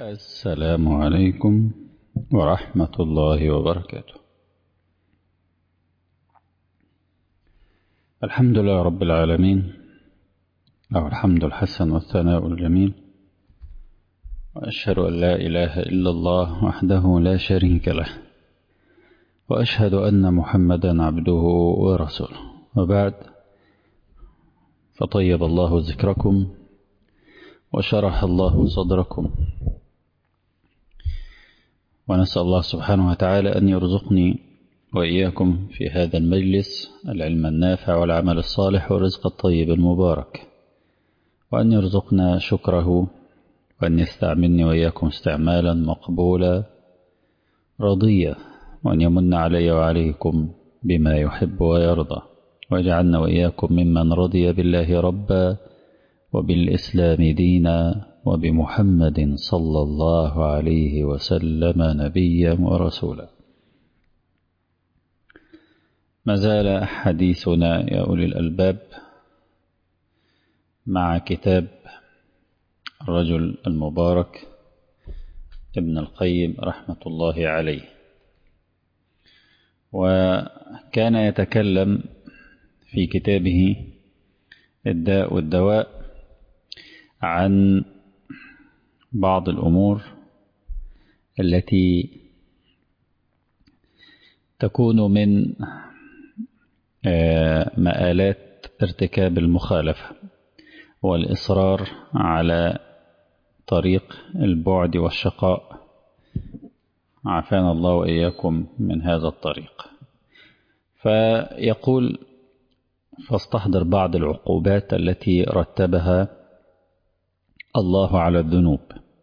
السلام عليكم ورحمة الله وبركاته. الحمد لله رب العالمين، له الحمد الحسن والثناء الجميل، وأشهد أن لا إله إلا الله وحده لا شريك له، وأشهد أن محمدا عبده ورسوله، وبعد، فطيب الله ذكركم وشرح الله صدركم، ونسأل الله سبحانه وتعالى أن يرزقني وإياكم في هذا المجلس العلم النافع والعمل الصالح والرزق الطيب المبارك، وأن يرزقنا شكره، وأن يستعملني وإياكم استعمالا مقبولا رضيا، وأن يمن علي وعليكم بما يحب ويرضى، ويجعلنا وإياكم ممن رضي بالله ربا وبالإسلام دينا وبمحمد صلى الله عليه وسلم نبيا ورسولا. ما زال حديثنا يا أولي الألباب مع كتاب الرجل المبارك ابن القيم رحمة الله عليه، وكان يتكلم في كتابه الداء والدواء عن بعض الأمور التي تكون من مآلات ارتكاب المخالفة والإصرار على طريق البعد والشقاء، عافانا الله وإياكم من هذا الطريق. فيقول: فاستحضر بعض العقوبات التي رتبها الله على الذنوب،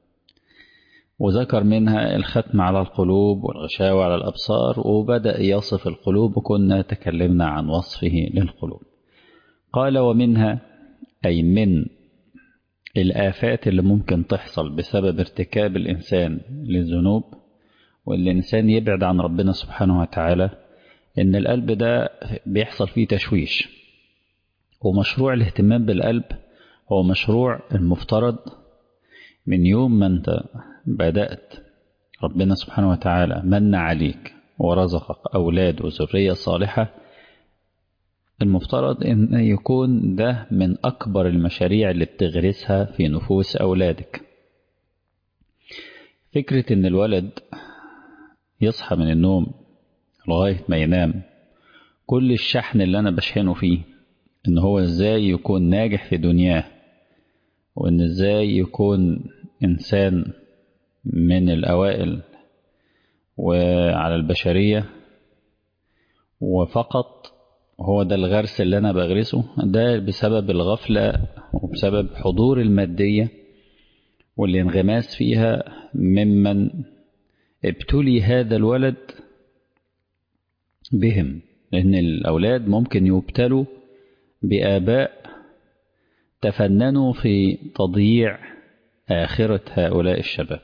وذكر منها الختم على القلوب والغشاوة على الأبصار، وبدأ يصف القلوب، وكنا تكلمنا عن وصفه للقلوب. قال: ومنها، أي من الآفات اللي ممكن تحصل بسبب ارتكاب الإنسان للذنوب والإنسان يبعد عن ربنا سبحانه وتعالى، إن القلب ده بيحصل فيه تشويش. ومشروع الاهتمام بالقلب هو مشروع المفترض من يوم ما انت بدأت ربنا سبحانه وتعالى من عليك ورزقك أولاد وذرية صالحة، المفترض أن يكون ده من أكبر المشاريع اللي بتغرسها في نفوس أولادك. فكرة أن الولد يصحى من النوم لغاية ما ينام كل الشحن اللي أنا بشحنه فيه أن هو إزاي يكون ناجح في دنياه، وأن إزاي يكون إنسان من الأوائل وعلى البشرية، وفقط هو ده الغرس اللي أنا بغرسه، ده بسبب الغفلة وبسبب حضور المادية والانغماس فيها ممن ابتلي هذا الولد بهم، لأن الأولاد ممكن يبتلوا بآباء تفننوا في تضييع آخرة هؤلاء الشباب،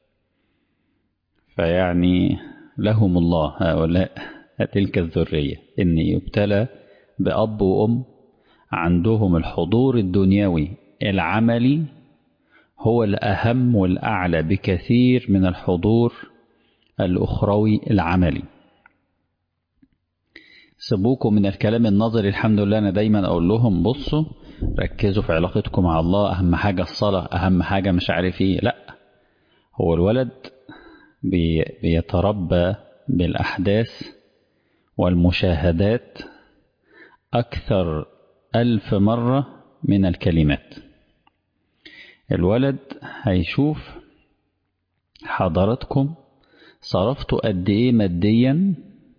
فيعني لهم الله هؤلاء تلك الذرية، إن يبتلى بأب وأم عندهم الحضور الدنيوي العملي هو الأهم والأعلى بكثير من الحضور الأخروي العملي. سيبوكم من الكلام النظري، الحمد لله أنا دايما أقول لهم: بصوا ركزوا في علاقتكم مع الله، أهم حاجة الصلاة، أهم حاجة مش عارف إيه. لا، هو الولد بيتربى بالأحداث والمشاهدات أكثر 1000 مرة من الكلمات. الولد هيشوف حضراتكم صرفتوا قد إيه ماديا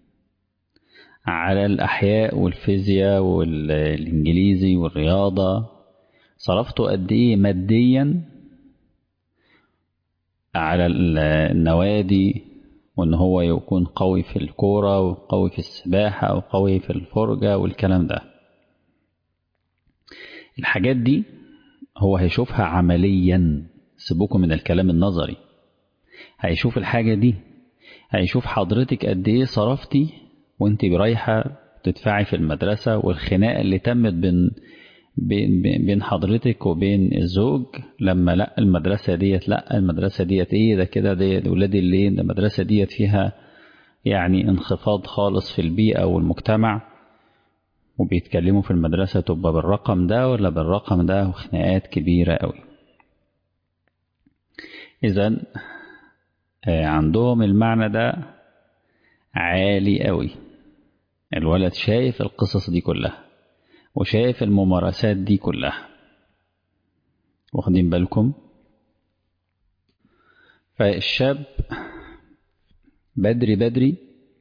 على الأحياء والفيزياء والإنجليزي والرياضة، صرفتوا قد إيه ماديا على النوادي، وإن هو يكون قوي في الكورة وقوي في السباحة وقوي في الفرجة والكلام ده. الحاجات دي هو هيشوفها عمليا، سيبوكم من الكلام النظري. هيشوف الحاجة دي، هيشوف حضرتك قد إيه صرفتي وانت رايحة تدفعي في المدرسة، والخناقة اللي تمت بين حضرتك وبين الزوج، لما لا المدرسة ديت، لا المدرسة ديت ايه ده كده، دي ولادي اللي ده المدرسة ديت فيها يعني انخفاض خالص في البيئة والمجتمع، وبيتكلموا في المدرسة تبقى بالرقم ده ولا بالرقم ده، وخناقات كبيرة قوي. إذن عندهم المعنى ده عالي قوي. الولد شايف القصص دي كلها وشايف الممارسات دي كلها، واخدين بالكم؟ فالشاب بدري بدري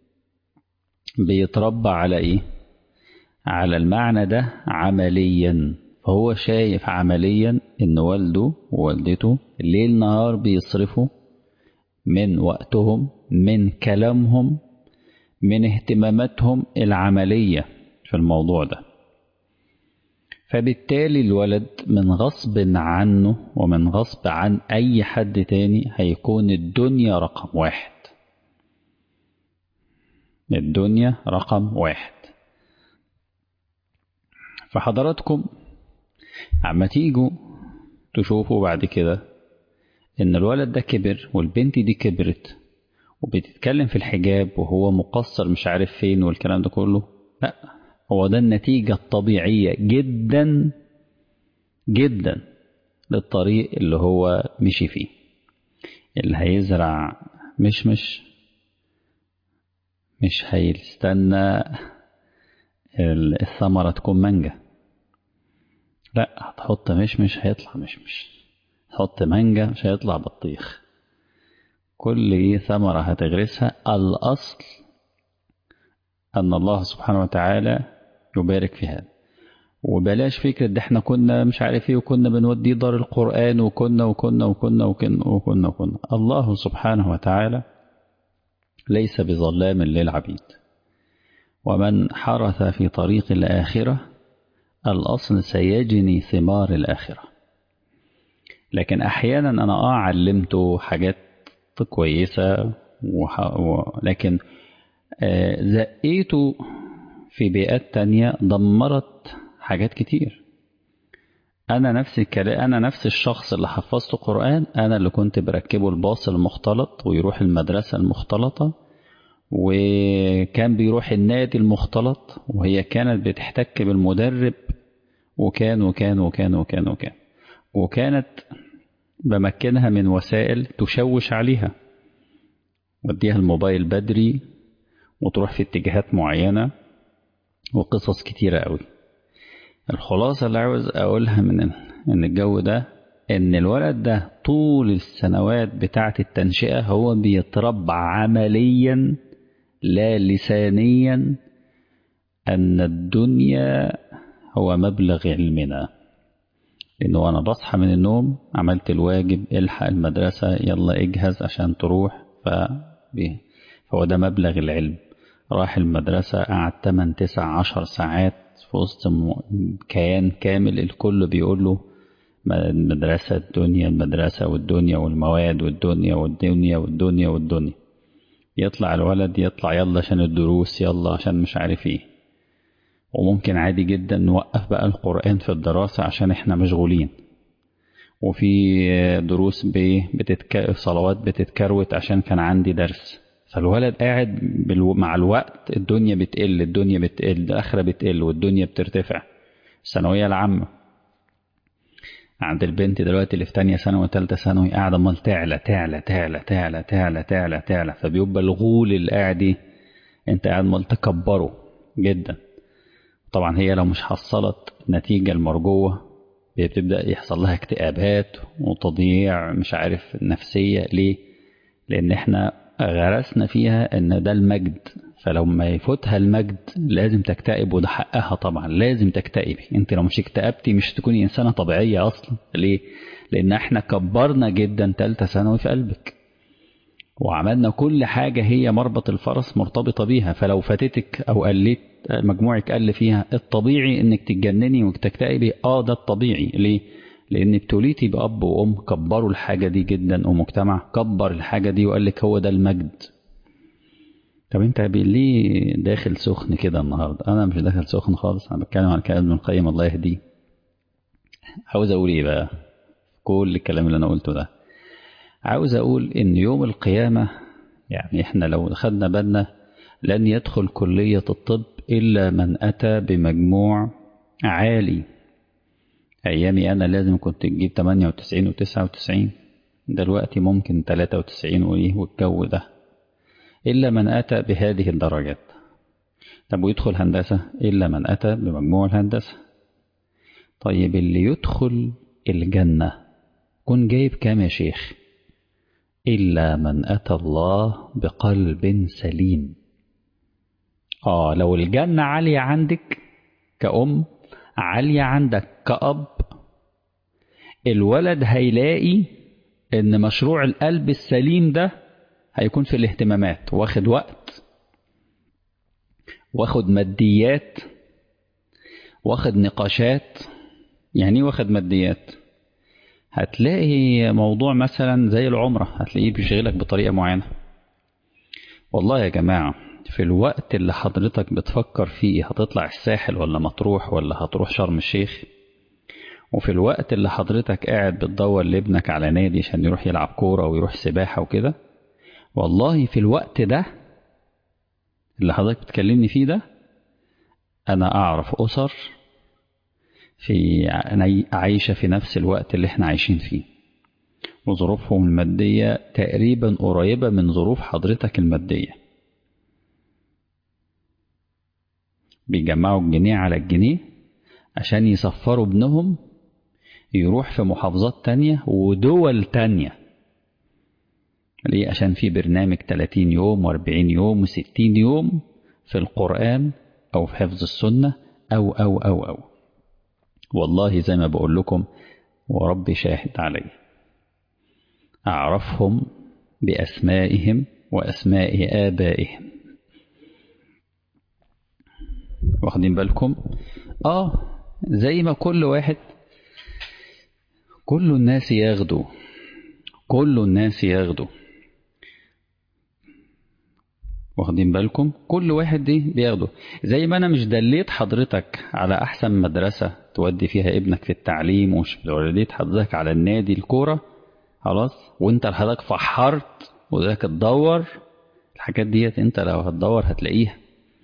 بيتربى على ايه؟ على المعنى ده عمليا. فهو شايف عمليا ان والده ووالدته ليل نهار بيصرفوا من وقتهم، من كلامهم، من اهتماماتهم العملية في الموضوع ده. فبالتالي الولد من غصب عنه ومن غصب عن أي حد تاني هيكون الدنيا رقم واحد. الدنيا رقم واحد. فحضراتكم عما تيجوا تشوفوا بعد كده إن الولد ده كبر والبنت دي كبرت وبتتكلم في الحجاب وهو مقصر مش عارف فين والكلام ده كله، لا، هو ده النتيجة الطبيعية جدا جدا للطريق اللي هو مشي فيه. اللي هيزرع مش هيستنى الثمرة تكون مانجا، لا، هتحط مش هيطلع مش تحط مانجا مش هيطلع بطيخ. كل ثمرة هتغرسها الأصل أن الله سبحانه وتعالى يبارك في هذا. وبلاش فكرة ده احنا كنا مش عارف ايه وكنا بنودي دار القرآن وكنا. الله سبحانه وتعالى ليس بظلام للعبيد، ومن حرث في طريق الآخرة الأصل سيجني ثمار الآخرة. لكن أحيانا أنا علمته حاجات كويسة لكن زقيته في بيئات تانية دمرت حاجات كتير. أنا نفس الشخص اللي حفظته قرآن، أنا اللي كنت بركبه الباص المختلط ويروح المدرسة المختلطة، وكان بيروح النادي المختلط، وهي كانت بتحتك بالمدرب، وكانت بمكنها من وسائل تشوش عليها، وديها الموبايل بدري وتروح في اتجاهات معينة وقصص كتيرة قوي. الخلاصة اللي عاوز أقولها من إن الجو ده، إن الولد ده طول السنوات بتاعة التنشئة هو بيتربع عمليا لا لسانيا أن الدنيا هو مبلغ علمنا. لأنه أنا بصحى من النوم، عملت الواجب، الحق المدرسة، يلا اجهز عشان تروح، فهو ده مبلغ العلم. راح المدرسة قعد 8 9 10 ساعات في وسط كيان كامل، الكل بيقول له المدرسة الدنيا، المدرسة والدنيا والمواد والدنيا. يطلع الولد يلا عشان الدروس، يلا عشان مش عارف ايه. وممكن عادي جدا نوقف بقى القرآن في الدراسة عشان احنا مشغولين، وفي دروس صلوات بتتكروت عشان كان عندي درس. فالولد قاعد مع الوقت الدنيا بتقل، الآخرة بتقل والدنيا بترتفع. الثانوية العامة عند البنت دلوقتي اللي في تانية ثانوي وتالتة ثانوي قاعدة امال تعلى تعلى تعلى تعلى تعلى تعلى تعلى، فبيبقى الغول اللي قاعد انت قاعد امال تكبره جدا. طبعا هي لو مش حصلت نتيجة المرجوة بتبدأ يحصل لها اكتئابات وتضييع مش عارف نفسية. ليه؟ لأن احنا غرسنا فيها ان ده المجد، فلو ما يفوتها المجد لازم تكتئب، وده حقها طبعا، لازم تكتئبي. انت لو مش اكتئبتي مش تكوني انسانة طبيعية اصلا. ليه؟ لان احنا كبرنا جدا تالتة ثانوي في قلبك، وعملنا كل حاجة هي مربط الفرس مرتبطة بيها. فلو فاتتك او قلت مجموعك قل فيها، الطبيعي انك تتجنني وتكتئبي. ده الطبيعي. ليه؟ لان ابتليتي بأب وأم كبروا الحاجة دي جدا، ومجتمع كبر الحاجة دي وقال لك هو ده المجد. طب انت ليه داخل سخن كده النهاردة؟ انا مش داخل سخن خالص، انا بتكلم عن كلام ابن القيم الله يهديه. عاوز أقول إيه بقى كل الكلام اللي أنا قلته ده؟ عاوز أقول إن يوم القيامة يعني إحنا لو خدنا بالنا لن يدخل كلية الطب إلا من أتى بمجموع عالي. أيامي أنا لازم كنت تجيب 98 و99، دلوقتي ممكن 93 وإيه والجو ده، إلا من أتى بهذه الدرجات. طب ويدخل هندسة إلا من أتى بمجموع الهندسة. طيب اللي يدخل الجنة كن جايب كام يا شيخ؟ إلا من أتى الله بقلب سليم. لو الجنة عالية عندك كأم، عالية عندك كأب، الولد هيلاقي إن مشروع القلب السليم ده هيكون في الاهتمامات، واخد وقت، واخد ماديات، واخد نقاشات. يعني ايه واخد ماديات؟ هتلاقي موضوع مثلا زي العمرة هتلاقيه بيشغلك بطريقة معينة. والله يا جماعة في الوقت اللي حضرتك بتفكر فيه هتطلع الساحل ولا مطروح ولا هتروح شرم الشيخ، وفي الوقت اللي حضرتك قاعد بتدور لابنك على نادي عشان يروح يلعب كورة ويروح سباحة وكده، والله في الوقت ده اللي حضرتك بتكلمني فيه ده أنا أعرف أسر عايشة في نفس الوقت اللي احنا عايشين فيه، وظروفهم المادية تقريبا قريبة من ظروف حضرتك المادية، بيجمعوا الجنيه على الجنيه عشان يسفروا ابنهم يروح في محافظات تانية ودول تانية. ليه؟ عشان في برنامج 30 يوم و40 يوم و60 يوم في القرآن أو في حفظ السنة أو والله زي ما بقول لكم وربي شاهد علي، أعرفهم بأسمائهم وأسماء آبائهم. واخدين بالكم؟ زي ما كل واحد، كل الناس ياخدوا، كل الناس ياخدوا. واخدين بالكم؟ كل واحد دي بياخده. زي ما انا مش دليت حضرتك على احسن مدرسة تودي فيها ابنك في التعليم، ومش دليت حضرتك على النادي الكورة، خلاص، وانت حضرتك فحرت وذاك تدور الحاجات ديت، انت لو هتدور هتلاقيها.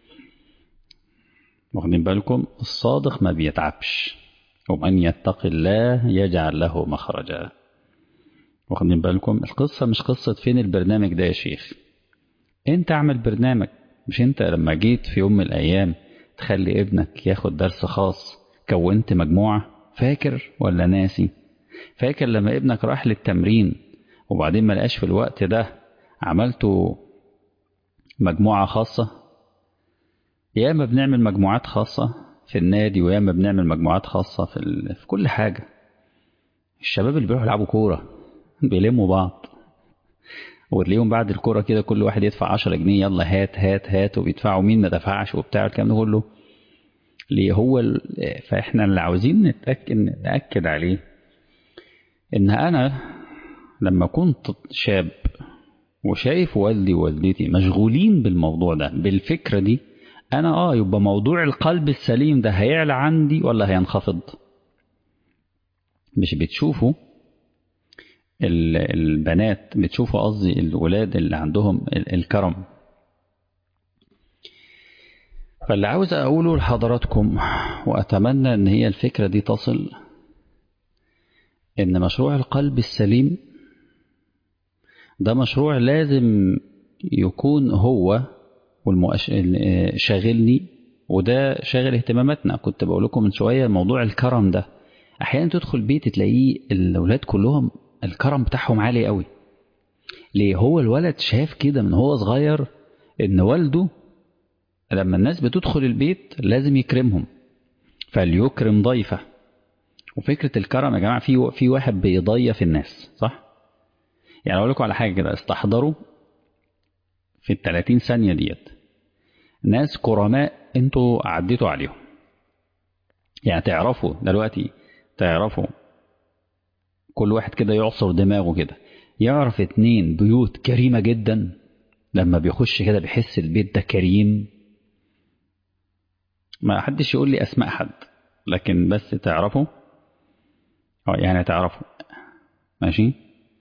واخدين بالكم؟ الصادق ما بيتعبش، ومن يتق الله يجعل له مخرجا. واخدين بالكم؟ القصة مش قصة فين البرنامج ده يا شيخ، انت اعمل برنامج. مش انت لما جيت في يوم من الايام تخلي ابنك ياخد درس خاص كونت مجموعة؟ فاكر ولا ناسي؟ فاكر لما ابنك راح للتمرين وبعدين ما لقاش في الوقت ده عملته مجموعة خاصة؟ ياما بنعمل مجموعات خاصة في النادي، وياما بنعمل مجموعات خاصة في كل حاجة. الشباب اللي بيروحوا يلعبوا كورة بيلموا بعض، وتلاقيهم بعد الكورة كده كل واحد يدفع 10 جنيه، يلا هات هات هات، وبيدفعوا مين ما دفعش وبتاع الكلام ده كله. ليه؟ فاحنا اللي عاوزين نتأكد عليه ان انا لما كنت شاب وشايف والدي ووالدتي مشغولين بالموضوع ده بالفكرة دي، انا يبقى موضوع القلب السليم ده هيعلى عندي ولا هينخفض؟ مش بتشوفوا البنات، بتشوفوا قصدي الولاد اللي عندهم الكرم. فاللي عاوز أقوله لحضراتكم وأتمنى أن هي الفكرة دي تصل، أن مشروع القلب السليم ده مشروع لازم يكون هو شاغلني، وده شاغل اهتماماتنا. كنت بقول لكم من شوية موضوع الكرم ده، أحيانا تدخل بيت تلاقيه الأولاد كلهم الكرم بتاعهم عالي قوي. ليه؟ هو الولد شاف كده من هو صغير أن والده لما الناس بتدخل البيت لازم يكرمهم، فليكرم ضيفه. وفكرة الكرم يا جماعة في واحد بيضيف الناس، صح؟ يعني أقول لكم على حاجة كده، استحضروا في 30 ثانية ديت ناس كرماء انتوا عديتوا عليهم. يعني تعرفوا دلوقتي، تعرفوا كل واحد كده يعصر دماغه كده يعرف 2 بيوت كريمة جدا لما بيخش كده بيحس البيت ده كريم. ما حدش يقول لي أسماء حد، لكن بس تعرفوا يعني تعرفوا. ماشي.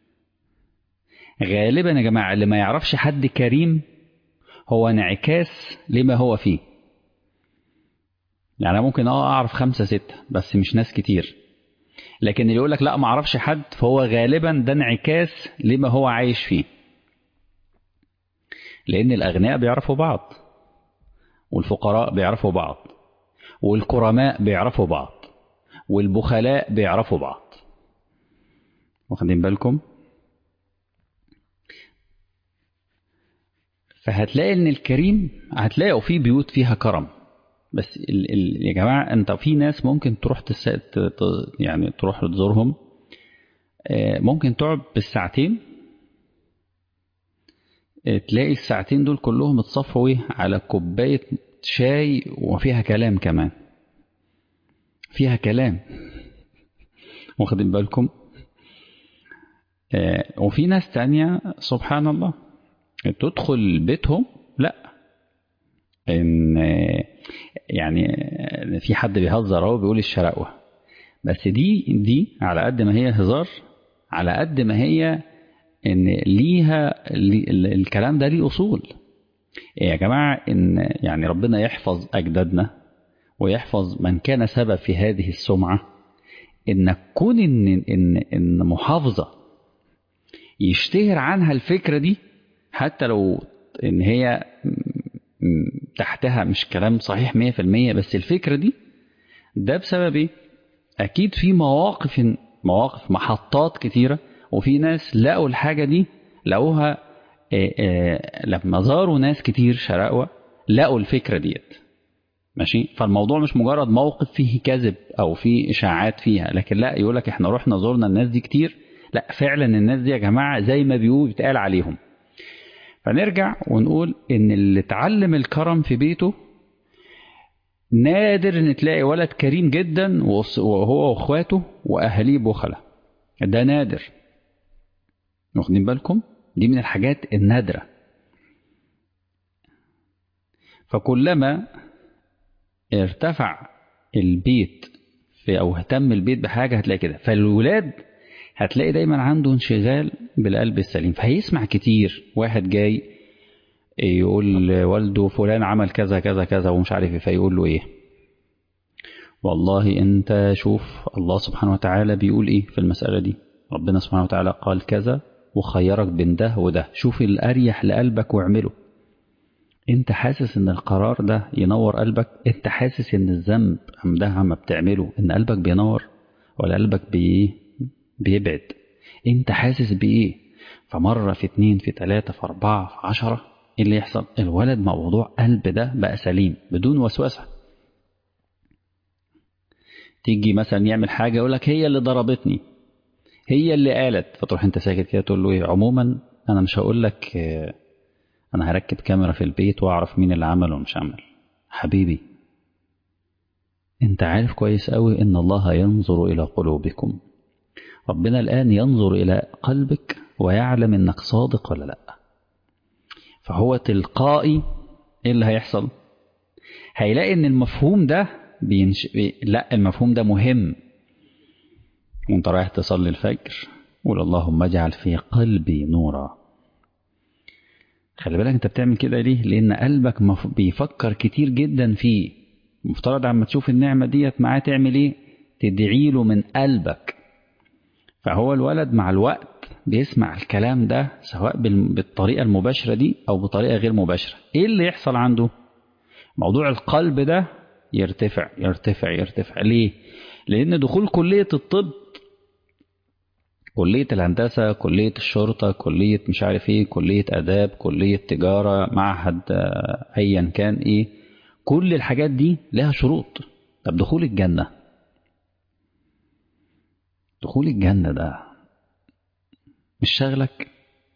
غالبا يا جماعة اللي ما يعرفش حد كريم هو انعكاس لما هو فيه. يعني أنا ممكن أعرف 5 6 بس مش ناس كتير، لكن اللي يقولك لا ما أعرفش حد فهو غالبا ده انعكاس لما هو عايش فيه. لأن الأغنياء بيعرفوا بعض، والفقراء بيعرفوا بعض، والكرماء بيعرفوا بعض، والبخلاء بيعرفوا بعض. واخدين بالكم؟ فهتلاقي ان الكريم هتلاقوا في بيوت فيها كرم، بس يا جماعه انت في ناس ممكن تروح يعني تروح تزورهم، ممكن تقعد بالساعتين، تلاقي الساعتين دول كلهم اتصفوا على كوبايه شاي وفيها كلام كمان، فيها كلام. واخدين بالكم؟ وفي ناس تانية سبحان الله تدخل بيتهم لا ان يعني في حد بيهزر اهو بيقول الشراوه، بس دي على قد ما هي هزار، على قد ما هي ان ليها الكلام ده ليه اصول. يا جماعه ان يعني ربنا يحفظ اجدادنا ويحفظ من كان سبب في هذه السمعه، ان كون ان محافظه يشتهر عنها الفكره دي، حتى لو ان هي تحتها مش كلام صحيح 100%، بس الفكرة دي ده بسبب ايه؟ اكيد في مواقف محطات كتيرة، وفي ناس لقوا الحاجة دي، لقوها لما زاروا ناس كتير شراوة لقوا الفكرة ديت. ماشي. فالموضوع مش مجرد موقف فيه كذب او فيه اشاعات فيها، لكن لا يقولك احنا رحنا زورنا الناس دي كتير، لا فعلا الناس دي يا جماعة زي ما بيتقال عليهم. فنرجع ونقول ان اللي اتعلم الكرم في بيته نادر ان تلاقي ولد كريم جدا وهو واخواته واهاليه بخلة، ده نادر. واخدين بالكم؟ دي من الحاجات النادرة. فكلما ارتفع البيت او اهتم البيت بحاجة هتلاقي كده، فالولاد هتلاقي دايما عنده انشغال بالقلب السليم، فهيسمع كتير واحد جاي يقول والده فلان عمل كذا كذا كذا ومش عارف ايه، فيقول له ايه؟ والله انت شوف الله سبحانه وتعالى بيقول ايه في المسألة دي، ربنا سبحانه وتعالى قال كذا وخيرك بين ده وده، شوف الأريح لقلبك واعمله. انت حاسس ان القرار ده ينور قلبك؟ انت حاسس ان الذنب ده عم بتعمله ان قلبك بينور ولا قلبك بيبعد؟ انت حاسس بايه؟ فمرة في 2 في 3 في 4 في 10 ايه اللي يحصل؟ الولد موضوع قلب ده بقى سليم بدون وسوسة. تيجي مثلا يعمل حاجة يقول لك هي اللي ضربتني، هي اللي قالت، فتروح انت ساكت كده تقول له ايه؟ عموما انا مش هقول لك انا هركب كاميرا في البيت واعرف مين اللي عمل ومش عمل. حبيبي انت عارف كويس قوي ان الله ينظر الى قلوبكم، ربنا الان ينظر الى قلبك ويعلم انك صادق ولا لا. فهو تلقائي ايه اللي هيحصل؟ هيلاقي ان المفهوم ده لا المفهوم ده مهم. وانت رايح تصلي الفجر قول اللهم اجعل في قلبي نورا. خلي بالك انت بتعمل كده ليه؟ لان قلبك بيفكر كتير جدا فيه. مفترض عما تشوف النعمة ديت معاه تعمل ايه؟ تدعي له من قلبك. فهو الولد مع الوقت بيسمع الكلام ده سواء بالطريقة المباشرة دي او بطريقة غير مباشرة. ايه اللي يحصل عنده؟ موضوع القلب ده يرتفع يرتفع يرتفع. ليه؟ لان دخول كلية الطب، كلية الهندسة، كلية الشرطة، كلية مش عارف ايه، كلية آداب، كلية تجارة، معهد ايا كان ايه، كل الحاجات دي لها شروط. طب دخول الجنة، دخول الجنة ده مش شغلك؟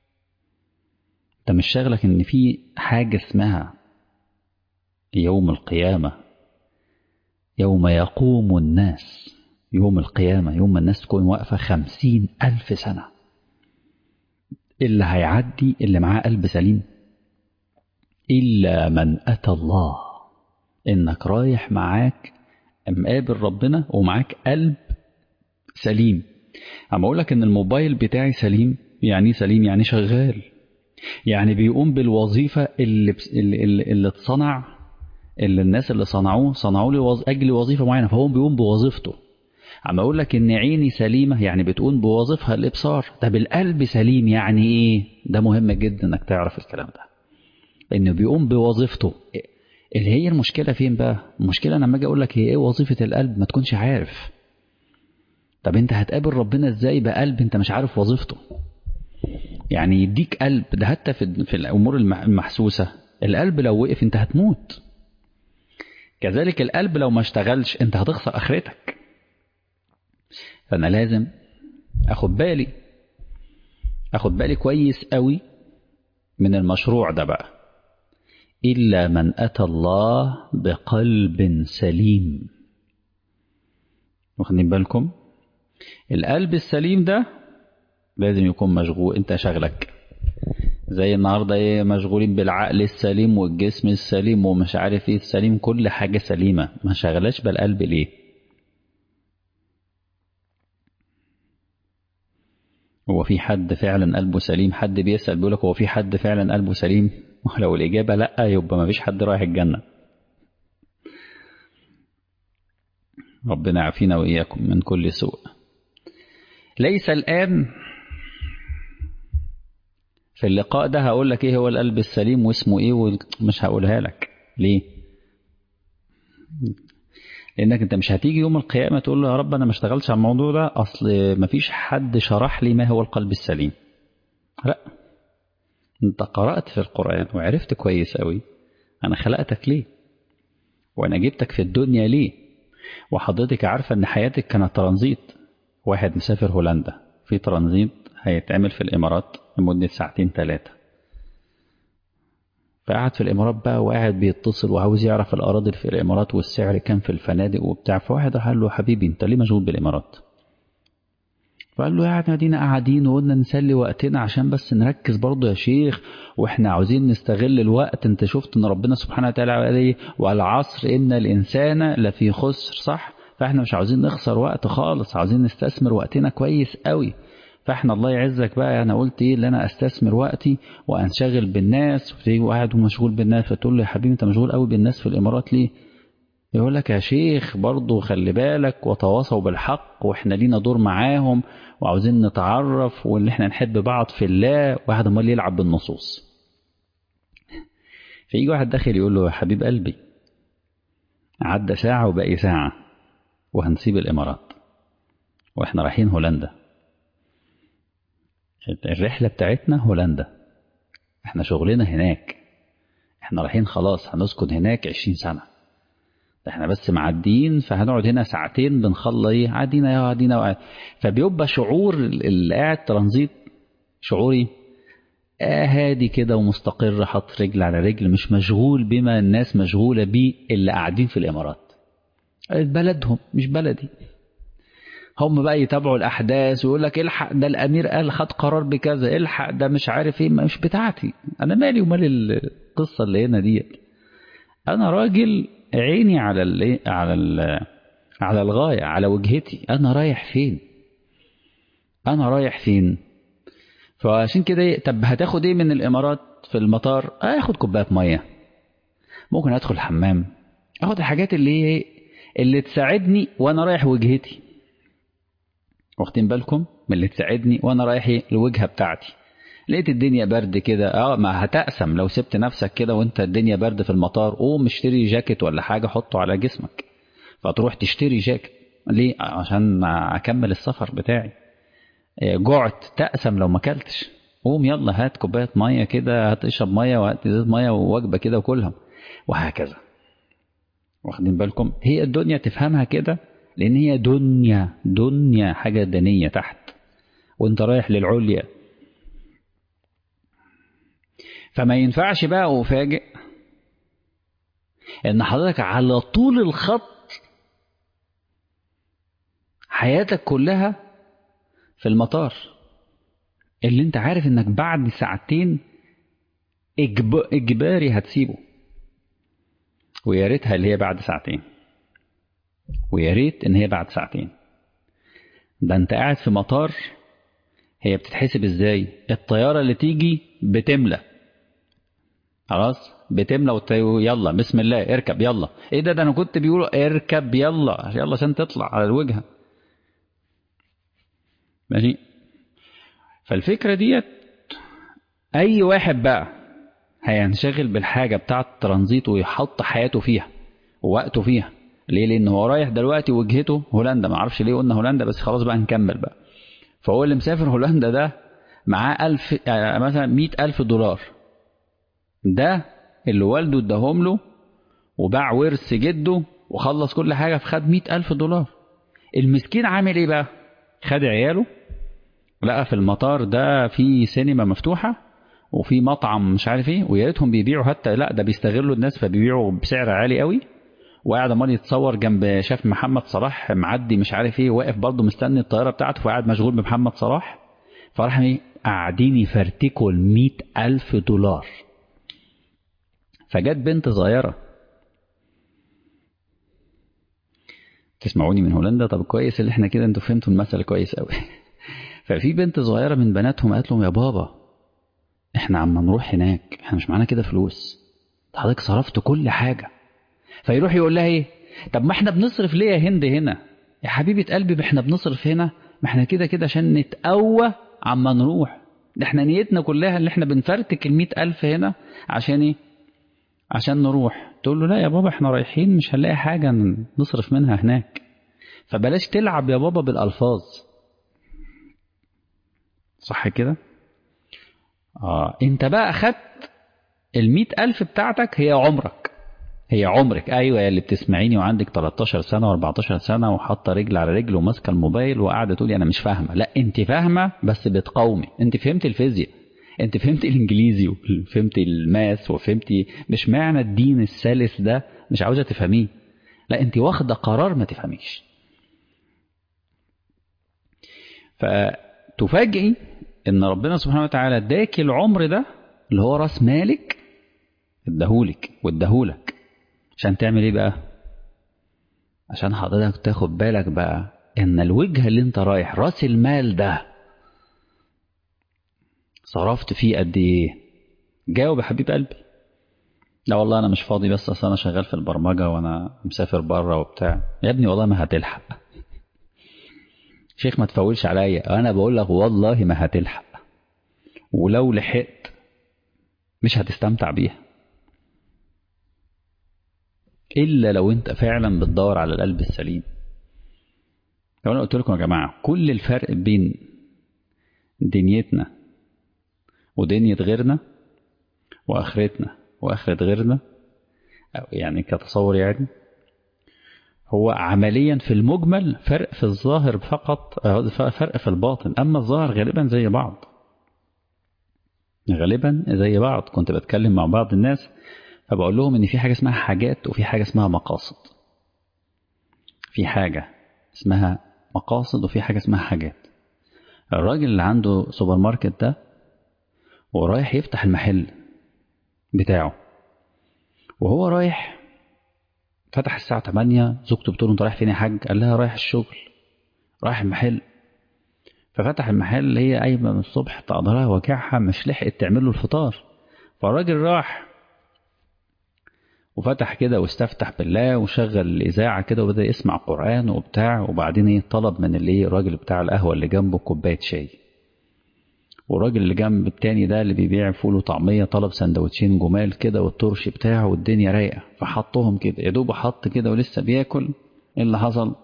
ده مش شغلك ان في حاجة اسمها يوم القيامة، يوم يقوم الناس، يوم القيامة يوم الناس تكون واقفة 50,000 سنة، اللي هيعدي اللي معاه قلب سليم إلا من أتى الله. إنك رايح معاك مقابل ربنا ومعاك قلب سليم. اما اقول لك ان الموبايل بتاعي سليم، يعني سليم يعني شغال، يعني بيقوم بالوظيفة اللي اتصنع، اللي الناس اللي صنعوا لي اجل وظيفة معينة، فهو بيقوم بوظيفته. اما اقول لك ان عيني سليمة يعني بتقوم بوظيفها الابصار. طب القلب سليم يعني ايه؟ ده مهم جدا انك تعرف الكلام ده، انه بيقوم بوظيفته. اللي هي المشكلة فين بقى؟ المشكلة لما اجي اقول لك هي ايه وظيفة القلب ما تكونش عارف. طب انت هتقابل ربنا ازاي بقلب انت مش عارف وظيفته؟ يعني يديك قلب ده حتى في الامور المحسوسة، القلب لو وقف انت هتموت. كذلك القلب لو ما اشتغلش انت هتخسر اخرتك. فانا لازم اخد بالي كويس قوي من المشروع ده بقى. إلا من أتى الله بقلب سليم. واخدين بالكم؟ القلب السليم ده لازم يكون مشغول، انت شغلك زي النهاردة ايه، مشغولين بالعقل السليم والجسم السليم ومش عارف ايه السليم، كل حاجة سليمة، ما شغلاش بالقلب ليه؟ هو في حد فعلا قلبه سليم؟ حد بيسأل بيقولك هو في حد فعلا قلبه سليم؟ ولو الإجابة لأ يبقى ما فيش حد رايح الجنة. ربنا يعافينا وإياكم من كل سوء. ليس الآن في اللقاء ده هقول لك ايه هو القلب السليم واسمه ايه، ومش هقولها لك. ليه؟ لانك انت مش هتيجي يوم القيامة تقول له يا رب انا ما اشتغلتش على الموضوع ده، اصل مفيش حد شرح لي ما هو القلب السليم. لا، انت قرأت في القرآن وعرفت كويس قوي انا خلقتك ليه، وانا جبتك في الدنيا ليه. وحضرتك عارفة ان حياتك كانت ترانزيت. واحد مسافر هولندا في ترانزيت هيتعمل في الامارات لمدة ساعتين 3، فقعد في الامارات بقى وقاعد بيتصل وعاوز يعرف الاراضي في الامارات والسعر كام في الفنادق وبتاع. فواحد راح قال له حبيبي انت ليه مشغول بالامارات؟ فقال له يعني ادينا قاعدين وقلنا نسلي وقتنا عشان بس نركز برضه يا شيخ، واحنا عاوزين نستغل الوقت. انت شفت ان ربنا سبحانه وتعالى قال ايه؟ والعصر ان الانسان لفي خسر، صح؟ فاحنا مش عاوزين نخسر وقت خالص، عاوزين نستثمر وقتنا كويس قوي. فاحنا الله يعزك بقى انا قلت ايه؟ اللي انا استثمر وقتي وانشغل بالناس. وتيجي وقاعد ومشغول بالناس فتقول له يا حبيبي انت مشغول قوي بالناس في الامارات ليه؟ يقول لك يا شيخ برضه خلي بالك وتواصوا بالحق واحنا لينا دور معاهم وعاوزين نتعرف واللي احنا نحب بعض في الله. واحد امال يلعب بالنصوص. فيجي واحد داخل يقول له يا حبيب قلبي عدى ساعة وباقي ساعة وهنسيب الامارات واحنا رايحين هولندا. الرحلة بتاعتنا هولندا، احنا شغلنا هناك، احنا رايحين خلاص هنسكن هناك 20 سنة. احنا بس معديين فهنقعد هنا ساعتين بنخلص ايه عدينا يا عدينا وقعد. فبيبقى شعور اللي قاعد ترانزيت شعوري هادي كده ومستقر، حط رجل على رجل، مش مشغول بما الناس مشغولة بيه اللي قاعدين في الامارات. بلدهم مش بلدي. هم بقى يتابعوا الاحداث ويقول لك الحق ده الامير قال خد قرار بكذا، الحق ده مش عارف ايه، مش بتاعتي انا، مالي ومال القصة اللي هنا ديت. انا راجل عيني على الغاية، على وجهتي، أنا رايح فين؟ أنا رايح فين؟ فعشان كده طب هتاخد إيه من الإمارات في المطار؟ أخد كوباية مية، ممكن أدخل الحمام، أخد الحاجات اللي تساعدني وأنا رايح وجهتي. واخدين بالكم من اللي تساعدني وأنا رايح الوجهة بتاعتي. لقيت الدنيا برد كده ما هتقسم لو سبت نفسك كده وانت الدنيا برد في المطار، قوم اشتري جاكيت ولا حاجة حطه على جسمك. فتروح تشتري جاكيت ليه؟ عشان اكمل السفر بتاعي. جعت تقسم لو ما اكلتش، قوم يلا هات كوبايه ميه كده، هات اشرب ميه وهات ازازه ميه ووجبه كده وكلها، وهكذا. واخدين بالكم؟ هي الدنيا تفهمها كده، لان هي دنيا حاجه دنيه تحت وانت رايح للعليا. فما ينفعش بقى افاجئ ان حضرتك على طول الخط حياتك كلها في المطار اللي انت عارف انك بعد ساعتين اجباري هتسيبه. ويا ريتها اللي هي بعد ساعتين، ويا ريت ان هي بعد ساعتين. ده انت قاعد في مطار. هي بتتحسب ازاي؟ الطيارة اللي تيجي بتملى، خلاص بتملى يلا بسم الله اركب يلا. ايه ده انا كنت بيقولوا اركب يلا يلا عشان تطلع على الوجهة. ماشي. فالفكرة ديت اي واحد بقى هينشغل بالحاجة بتاعة الترانزيت ويحط حياته فيها ووقته فيها. ليه؟ لان هو رايح دلوقتي وجهته هولندا. ما اعرفش ليه قلنا هولندا، بس خلاص بقى نكمل بقى. فهو اللي مسافر هولندا ده معاه 1000 مثلا 100,000 دولار. ده اللي والده اداهم له وباع ورث جده وخلص كل حاجة فخد 100,000 دولار. المسكين عامل ايه بقى؟ خد عياله، لقى في المطار ده في سينما مفتوحة وفي مطعم مش عارف ايه، ويا ريتهم بيبيعوا حتى، لا ده بيستغلوا الناس فبيبيعوا بسعر عالي قوي. وقاعد عمال يتصور جنب شاف محمد صلاح معدي مش عارف ايه، واقف برضه مستني الطيارة بتاعته فقاعد مشغول بمحمد صلاح. فراح ايه؟ قاعدين يفرتكوا 100,000 دولار. فجت بنت صغيرة. تسمعوني من هولندا؟ طب كويس اللي احنا كده انتوا فهمتوا المثل كويس قوي. ففي بنت صغيرة من بناتهم قالت لهم يا بابا احنا عم نروح هناك احنا مش معانا كده فلوس، حضرتك صرفت كل حاجة. فيروح يقول لها ايه؟ طب ما احنا بنصرف ليه يا هند هنا؟ يا حبيبة قلبي احنا بنصرف هنا، ما احنا كده كده عشان نتقوى عما نروح. ده احنا نيتنا كلها اللي احنا بنفرتك 100,000 هنا عشان ايه؟ عشان نروح. تقول له لا يا بابا احنا رايحين مش هنلاقي حاجة نصرف منها هناك. فبلاش تلعب يا بابا بالألفاظ. صح كده؟ انت بقى أخدت 100,000 بتاعتك، هي عمرك، هي عمرك. أيوة يا اللي بتسمعيني وعندك 13 سنة و14 سنة وحاطة رجل على رجل وماسكة الموبايل وقاعدة تقولي أنا مش فاهمة. لا أنت فاهمة بس بتقاومي. أنت فهمت الفيزياء، أنت فهمت الإنجليزي وفهمت الماس وفهمت مش معنى الدين الثالث ده مش عاوزة تفهميه. لا أنت واخدة قرار ما تفهميش. فتفاجئي ان ربنا سبحانه وتعالى اداك العمر ده اللي هو راس مالك، اداهولك واداهولك عشان تعمل ايه بقى؟ عشان حضرتك تاخد بالك بقى ان الوجهة اللي انت رايح راس المال ده صرفت فيه قد ايه. جاوب يا حبيب قلبي. لا والله انا مش فاضي، بس اصل انا شغال في البرمجة وانا مسافر بره وبتاع. يا ابني والله ما هتلحق. شيخ ما تفولش عليا، انا بقول لك والله ما هتلحق، ولو لحقت مش هتستمتع بيها إلا لو أنت فعلا بتدور على القلب السليم. لو أنا قلت لكم يا جماعة كل الفرق بين دنيتنا ودنيا غيرنا وآخرتنا وآخرة غيرنا، أو يعني كتصور يعني، هو عمليا في المجمل فرق في الظاهر فقط، فرق في الباطن. أما الظاهر غالبا زي بعض، غالبا زي بعض. كنت بتكلم مع بعض الناس فبقول لهم إن في حاجة اسمها حاجات وفي حاجة اسمها مقاصد. في حاجة اسمها مقاصد وفي حاجة اسمها حاجات. الراجل اللي عنده سوبر ماركت ده ورايح يفتح المحل بتاعه، وهو رايح فتح الساعة 8. زوجته بتقول له انت رايح فين يا حاج؟ قال لها رايح الشغل، رايح المحل. ففتح المحل، هي قايمة من الصبح تقدرها وجعها مش لحقت تعمل له الفطار. فالراجل راح وفتح كده واستفتح بالله وشغل الإذاعة كده وبدأ يسمع قرآن وبتاع. وبعدين ايه طلب من اللي الراجل بتاع القهوة اللي جنبه كوباية شاي. والراجل اللي جنب التاني ده اللي بيبيع فول وطعمية طلب سندوتشين جمال كده والترش بتاعه والدنيا رايقة. فحطهم كده يا دوب حط كده ولسه بياكل. ايه اللي حصل؟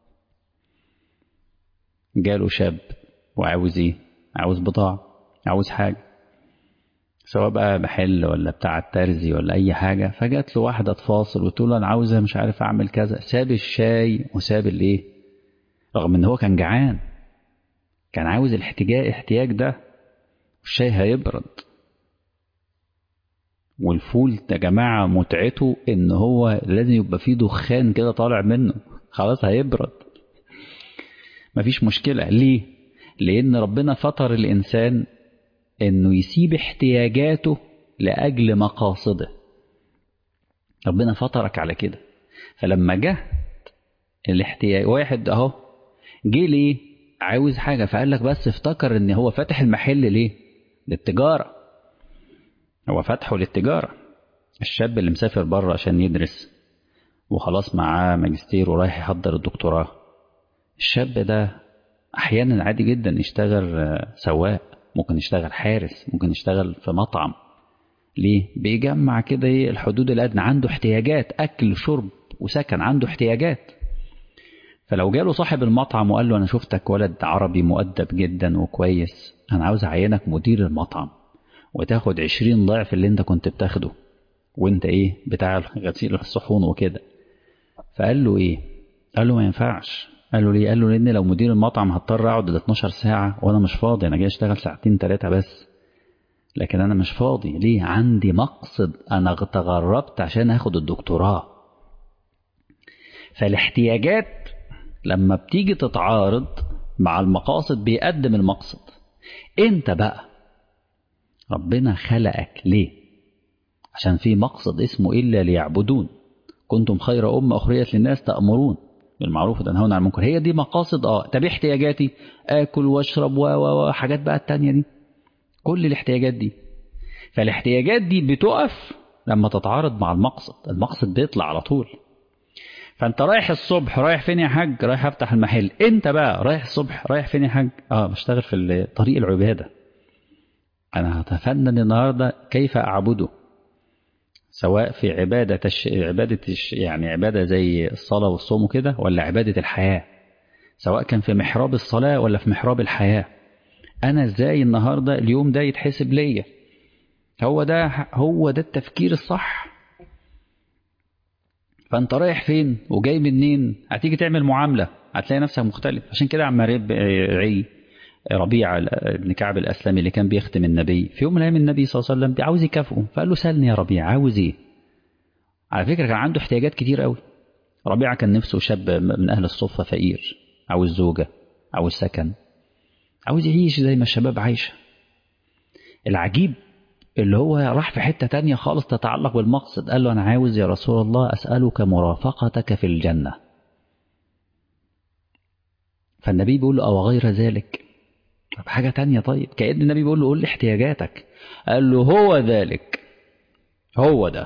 جاله شاب وعاوز ايه؟ عاوز بضاعة، عاوز حاجة، سواء بقى محل ولا بتاع الترزي ولا اي حاجة. فجات له واحدة تفاصل وتقول له انا عاوزة مش عارف اعمل كذا. ساب الشاي وساب الايه، رغم ان هو كان جعان، كان عاوز الاحتياج ده. الشاي هيبرد، والفول يا جماعة متعته ان هو لازم يبقى فيه دخان كده طالع منه، خلاص هيبرد مفيش مشكلة. ليه؟ لان ربنا فطر الانسان انه يسيب احتياجاته لأجل مقاصده. ربنا فطرك على كده. فلما جه الاحتياج واحد اهو جه ليه؟ عاوز حاجة. فقال لك بس افتكر ان هو فاتح المحل ليه؟ للتجارة. هو فاتحه للتجارة. الشاب اللي مسافر بره عشان يدرس وخلاص معاه ماجستير ورايح يحضر الدكتوراه، الشاب ده احيانا عادي جدا يشتغل سواق، ممكن يشتغل حارس، ممكن يشتغل في مطعم. ليه؟ بيجمع كده الحدود الادنى، عنده احتياجات اكل شرب وسكن، عنده احتياجات. فلو جاله صاحب المطعم وقال له انا شفتك ولد عربي مؤدب جدا وكويس، انا عاوز اعينك مدير المطعم وتاخد 20 ضعف اللي انت كنت بتاخده وانت بتاع غسيل الصحون وكده. فقال له قال له ما ينفعش. قال له ليه؟ قال له لان لو مدير المطعم هضطر اقعد 12 ساعة وانا مش فاضي، انا جاي اشتغل ساعتين 3 بس، لكن انا مش فاضي. ليه؟ عندي مقصد، انا تغربت عشان اخد الدكتوراه. فالاحتياجات لما بتيجي تتعارض مع المقاصد بيقدم المقصد. انت بقى ربنا خلقك ليه؟ عشان في مقصد اسمه إلا ليعبدون، كنتم خير أمة أخرجت للناس تأمرون بالمعروف وتنهون عن المنكر. هي دي مقاصد. طب احتياجاتي آكل واشرب وحاجات بقى التانية دي، كل الاحتياجات دي. فالاحتياجات دي بتقف لما تتعارض مع المقصد، المقصد بيطلع على طول. فانت رايح الصبح، رايح فين يا حاج؟ رايح افتح المحل. انت بقى رايح الصبح، رايح فين يا حاج؟ بشتغل في طريق العبادة، انا هتفنن النهاردة كيف اعبده، سواء في يعني عبادة زي الصلاة والصوم وكده، ولا عبادة الحياة، سواء كان في محراب الصلاة ولا في محراب الحياة. انا ازاي النهاردة اليوم ده يتحسب ليا؟ هو ده التفكير الصح. فانت رايح فين وجاي منين؟ هتيجي تعمل معاملة هتلاقي نفسك مختلف. عشان كده عم ربيع بن كعب الأسلمي اللي كان بيخدم النبي، في يوم من الأيام النبي صلى الله عليه وسلم عاوز يكافئه، فقال له سألني يا ربيع عاوز ايه؟ على فكرة كان عنده احتياجات كتير قوي. ربيع كان نفسه شاب من أهل الصفة فقير، عاوز زوجة، عاوز سكن، عاوز يعيش زي ما الشباب عايشة. العجيب اللي هو راح في حتة تانية خالص تتعلق بالمقصد. قال له أنا عاوز يا رسول الله أسألك مرافقتك في الجنة. فالنبي بيقول له أو غير ذلك؟ طب حاجة تانية. طيب كأن النبي بيقول له قول لي احتياجاتك. قال له هو ذلك، هو ده،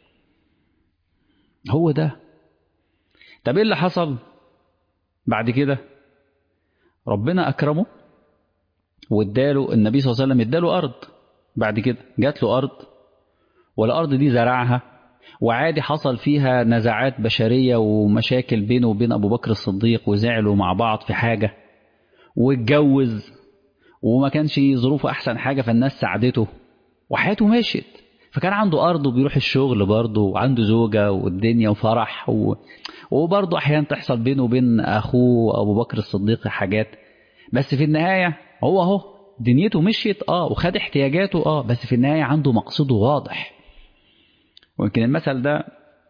هو ده. طب ايه اللي حصل بعد كده؟ ربنا أكرمه واداله، النبي صلى الله عليه وسلم اداله أرض. بعد كده جات له أرض، والأرض دي زرعها، وعادي حصل فيها نزاعات بشرية ومشاكل بينه وبين أبو بكر الصديق، وزعلوا مع بعض في حاجة، واتجوز وما كانش ظروفه أحسن حاجة، فالناس ساعدته وحياته ماشيت. فكان عنده أرض وبيروح الشغل برضه، وعنده زوجة والدنيا وفرح وبرضه أحيانا تحصل بينه وبين أخوه أبو بكر الصديق حاجات. بس في النهاية هو دنيته مشيت وخد احتياجاته بس في النهاية عنده مقصده واضح. ويمكن المثل ده،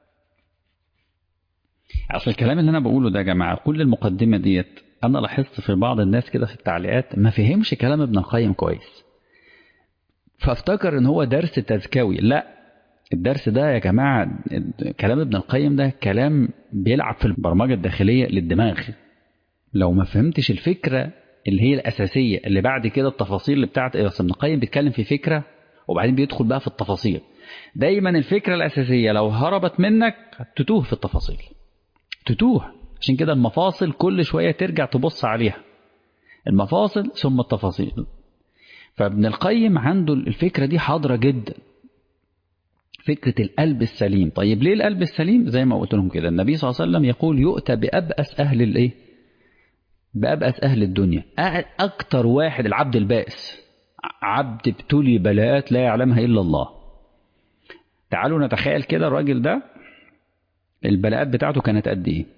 أصل الكلام اللي أنا بقوله ده يا جماعة، كل المقدمة ديت أنا لاحظت في بعض الناس كده في التعليقات ما فهمش كلام ابن القيم كويس، فافتكر ان هو درس تزكوي. لا، الدرس ده يا جماعة، كلام ابن القيم ده كلام بيلعب في البرمجة الداخلية للدماغ. لو ما فهمتش الفكرة اللي هي الأساسية اللي بعد كده التفاصيل اللي بتاعت ابن القيم، بيتكلم في فكرة وبعدين بيدخل بقى في التفاصيل. دايما الفكرة الأساسية لو هربت منك تتوه في التفاصيل، تتوه. عشان كده المفاصل كل شوية ترجع تبص عليها، المفاصل ثم التفاصيل. فابن القيم عنده الفكرة دي حاضرة جدا، فكرة القلب السليم. طيب ليه القلب السليم؟ زي ما قلت لهم كده، النبي صلى الله عليه وسلم يقول يؤتى بأبأس أهل بأبأس أهل الدنيا. أكتر واحد العبد البائس، عبد ابتلي بلاءات لا يعلمها إلا الله. تعالوا نتخيل كده الراجل ده البلاءات بتاعته كانت قد إيه.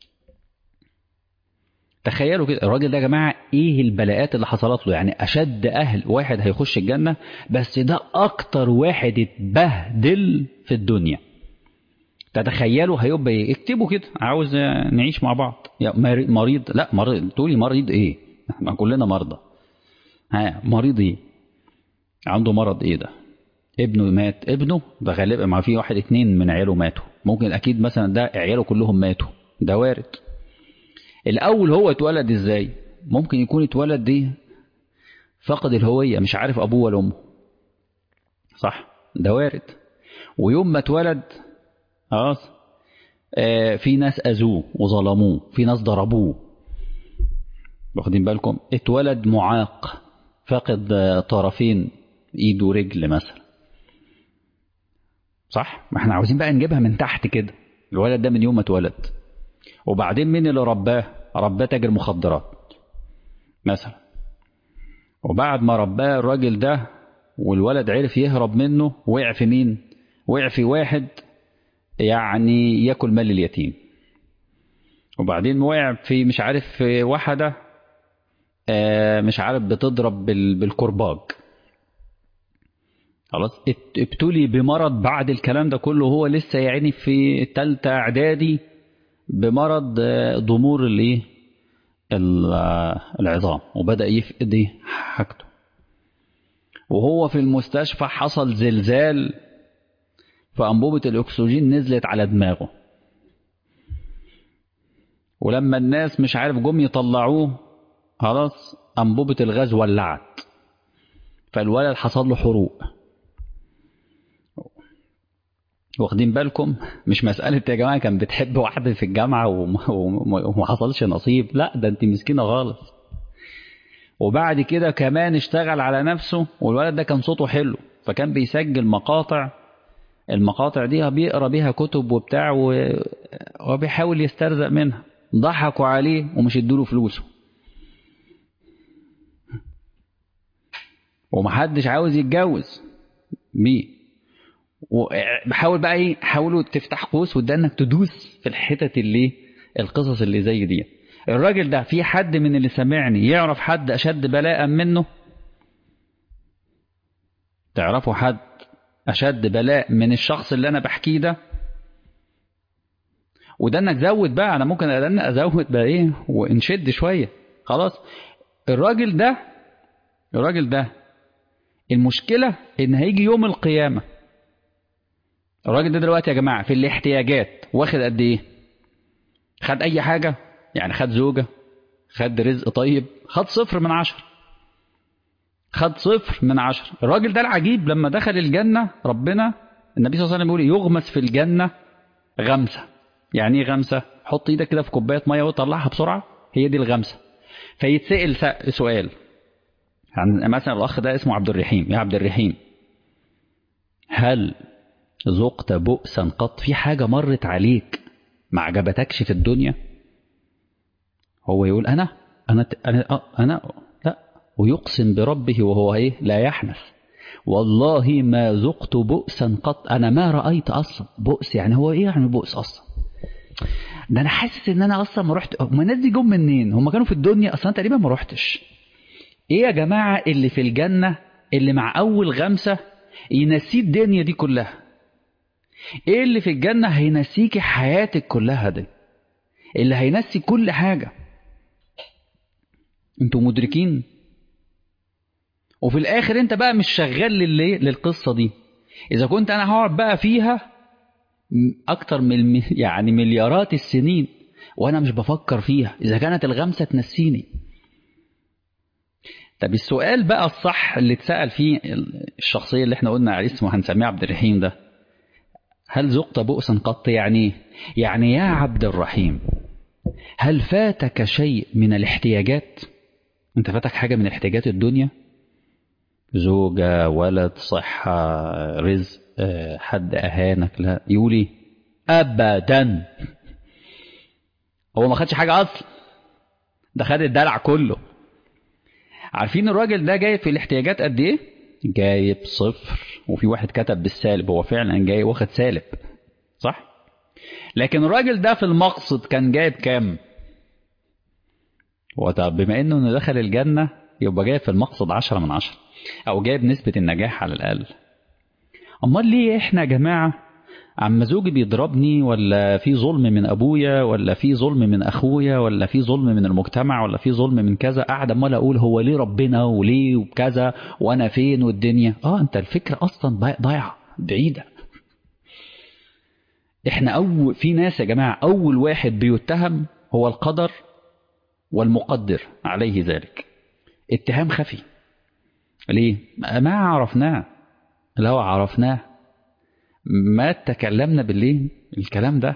تخيلوا كده الراجل ده يا جماعة ايه البلاءات اللي حصلت له. يعني اشد اهل واحد هيخش الجنة، بس ده اكتر واحد اتبهدل في الدنيا. تتخيلوا هيبقى ايه؟ اكتبوا كده، عاوز نعيش مع بعض. يا مريض، لا مريض تقولي مريض ايه؟ احنا كلنا مرضى. مريض ايه؟ عنده مرض ايه ده؟ ابنه مات، ابنه ده غالبا ما في 1 2 من عياله ماتوا، ممكن اكيد مثلا ده عياله كلهم ماتوا، ده وارد. الاول هو اتولد ازاي؟ ممكن يكون اتولد دي فقد الهوية، مش عارف أبوه ولا أمه، صح؟ ده وارد. ويوم ما اتولد خلاص في ناس أذوه وظلموه، في ناس ضربوه، واخدين بالكم؟ اتولد معاق فاقد طرفين ايد ورجل مثلا، صح؟ ما احنا عاوزين بقى نجيبها من تحت كده. الولد ده من يوم ما اتولد، وبعدين مين اللي رباه؟ رباه تاجر مخدرات مثلا، وبعد ما رباه الراجل ده والولد عرف يهرب منه، وقع في مين؟ وقع في واحد يعني ياكل مال اليتيم، وبعدين وقع في مش عارف في واحدة مش عارف بتضرب بالكرباج، خلاص ابتلي بمرض بعد الكلام ده كله، هو لسه يعني في التالتة اعدادي بمرض ضمور الايه العظام، وبدأ يفقد حاجته، وهو في المستشفى حصل زلزال فأنبوبة الأكسجين نزلت على دماغه، ولما الناس مش عارف جم يطلعوه خلاص أنبوبة الغاز ولعت، فالولد حصل له حروق. واخدين بالكم؟ مش مسألة يا جماعة كان بتحب واحدة في الجامعة وما حصلش نصيب، لا ده انت مسكينة خالص. وبعد كده كمان اشتغل على نفسه، والولد ده كان صوته حلو فكان بيسجل مقاطع، المقاطع دي بيقرأ بيها كتب وبتاع وبيحاول يسترزق منها، ضحكوا عليه ومش ادوله فلوسه، ومحدش عاوز يتجوز بيه. وبحاول بقى ايه، حاولوا تفتح قوس وده انك تدوس في الحتت اللي القصص اللي زي دي. الراجل ده في حد من اللي سمعني يعرف حد اشد بلاء منه؟ تعرفوا حد اشد بلاء من الشخص اللي انا بحكيه ده؟ وده انك زود بقى، انا ممكن ازود بقى ايه ونشد شويه. خلاص الراجل ده المشكله ان هيجي يوم القيامه، الراجل ده دلوقتي يا جماعه في الاحتياجات واخد قد ايه؟ خد اي حاجه؟ يعني خد زوجه، خد رزق طيب، خد 0/10، خد 0/10. الراجل ده العجيب لما دخل الجنه ربنا النبي صلى الله عليه وسلم بيقول يغمس في الجنه غمسه. يعني ايه غمسه؟ حط ايدك كده في كوبايه ميه وطلعها بسرعه، هي دي الغمسه. فيتسال سؤال عن مثلا الاخ ده اسمه عبد الرحيم، يا عبد الرحيم هل ذقت بؤسا قط؟ في حاجه مرت عليك ما عجبتكش في الدنيا؟ هو يقول انا لا، ويقسم بربه وهو ايه لا يحنث، والله ما ذقت بؤسا قط، انا ما رايت اصلا بؤس. يعني هو ايه يعني بؤس اصلا؟ ده انا حاسس ان انا اصلا ما رحت. هم الناس دي جم منين؟ هم كانوا في الدنيا اصلا تقريبا ما رحتش. ايه يا جماعه اللي في الجنه اللي مع اول غمسه ينسيه الدنيا دي كلها؟ ايه اللي في الجنه هينسيكي حياتك كلها دي، اللي هينسي كل حاجه؟ انتوا مدركين؟ وفي الاخر انت بقى مش شغال للقصه دي. اذا كنت انا هقعد بقى فيها اكتر من يعني مليارات السنين وانا مش بفكر فيها، اذا كانت الغمسه تنسيني. طب السؤال بقى الصح اللي اتسأل فيه الشخصيه اللي احنا قلنا عليه اسمه هنسميه عبد الرحيم ده، هل ذقت بؤسا قط؟ يعني يعني يا عبد الرحيم هل فاتك شيء من الاحتياجات؟ انت فاتك حاجه من احتياجات الدنيا؟ زوجة، ولد، صحة، رزق، حد أهانك؟ لا. يقولي أبدا، هو ما خدش حاجة أصلا، ده خد الدلع كله. عارفين الراجل ده جايب في الاحتياجات قد إيه؟ جايب 0، وفي واحد كتب بالسالب، هو فعلا جاي واخد سالب، صح؟ لكن الراجل ده في المقصد كان جايب كام؟ وطب بما إنه دخل الجنة يبقى جايب في المقصد 10/10، أو جايب نسبة النجاح على الأقل. امال ليه احنا يا جماعه عم زوجي بيضربني، ولا في ظلم من ابويا، ولا في ظلم من اخويا، ولا في ظلم من المجتمع، ولا في ظلم من كذا، قاعد امال اقول هو ليه ربنا وليه وكذا وانا فين والدنيا؟ انت الفكره اصلا ضايعه بعيده. احنا في ناس يا جماعه اول واحد بيتهم هو القدر والمقدر عليه ذلك. اتهام خفي. ليه؟ ما عرفناه. لو عرفناه ما تكلمنا بالليل الكلام ده.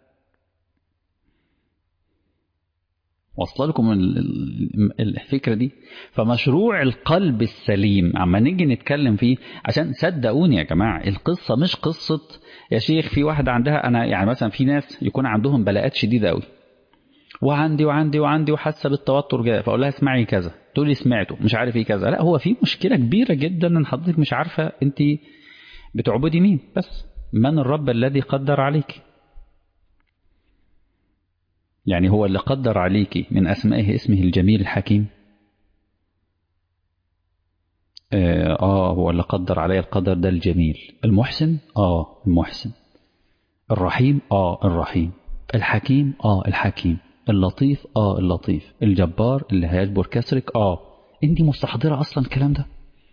وصل لكم الفكرة دي؟ فمشروع القلب السليم عما نيجي نتكلم فيه، عشان صدقوني يا جماعة القصة مش قصة يا شيخ في واحدة عندها، أنا يعني مثلا في ناس يكون عندهم بلاءات شديدة قوي، وعندي وحاسة بالتوتر جاي، فأقول لها اسمعي كذا، تقول لي سمعته مش عارف ايه كذا. لا، هو في مشكلة كبيرة جدا ان حضرتك مش عارفة انت بتعبدي مين، بس من الرب الذي قدر عليك. يعني هو اللي قدر عليك من أسمائه اسمه الجميل الحكيم. هو اللي قدر علي القدر ده الجميل. المحسن المحسن. الرحيم الرحيم. الحكيم الحكيم. اللطيف اللطيف. الجبار اللي هيجبر كسرك. انت مستحضرة اصلا الكلام ده؟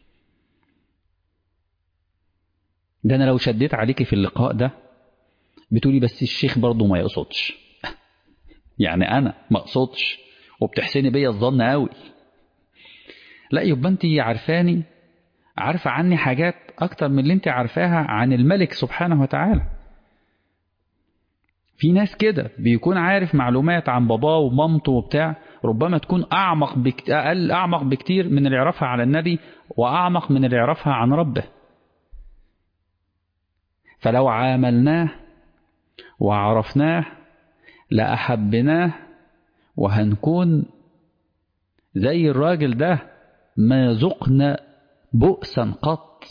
ده انا لو شديت عليكي في اللقاء ده بتقولي بس الشيخ برضه ما يقصدش. يعني انا ما اقصدش وبتحسني بيا الظن قوي. لا، يبقى انت عارفاني، عارفة عني حاجات اكتر من اللي انت عارفاها عن الملك سبحانه وتعالى. في ناس كده بيكون عارف معلومات عن باباه ومامته وبتاع، ربما تكون أعمق بكتير من اللي يعرفها على النبي، وأعمق من اللي يعرفها عن ربه. فلو عاملناه وعرفناه لأحبناه، وهنكون زي الراجل ده ما ذقنا بؤسا قط.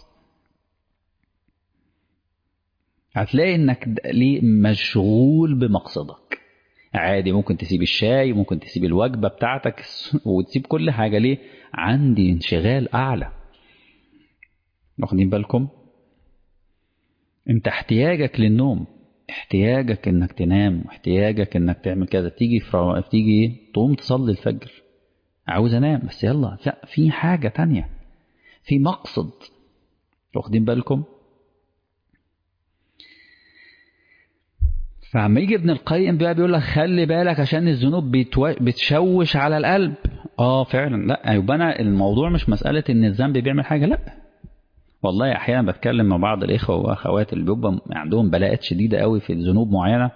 هتلاقي انك ليه مشغول بمقصدك. عادي ممكن تسيب الشاي، ممكن تسيب الوجبة بتاعتك وتسيب كل حاجة. ليه؟ عندي انشغال أعلى. واخدين بالكم؟ انت احتياجك للنوم، احتياجك انك تنام، احتياجك انك تعمل كذا. تيجي تقوم تصلي الفجر، عاوز انام بس يلا، لا، في حاجة تانية، في مقصد. واخدين بالكم؟ فعما يجي ابن القيم بقى بيقول لك خلي بالك عشان الذنوب بتشوش على القلب. فعلا. لا، يبقى انا الموضوع مش مسألة ان الذنب بيعمل حاجة، لا والله. احيانا بتكلم مع بعض الاخوه واخوات اللي بيبقى عندهم بلاءات شديده قوي في ذنوب معينه،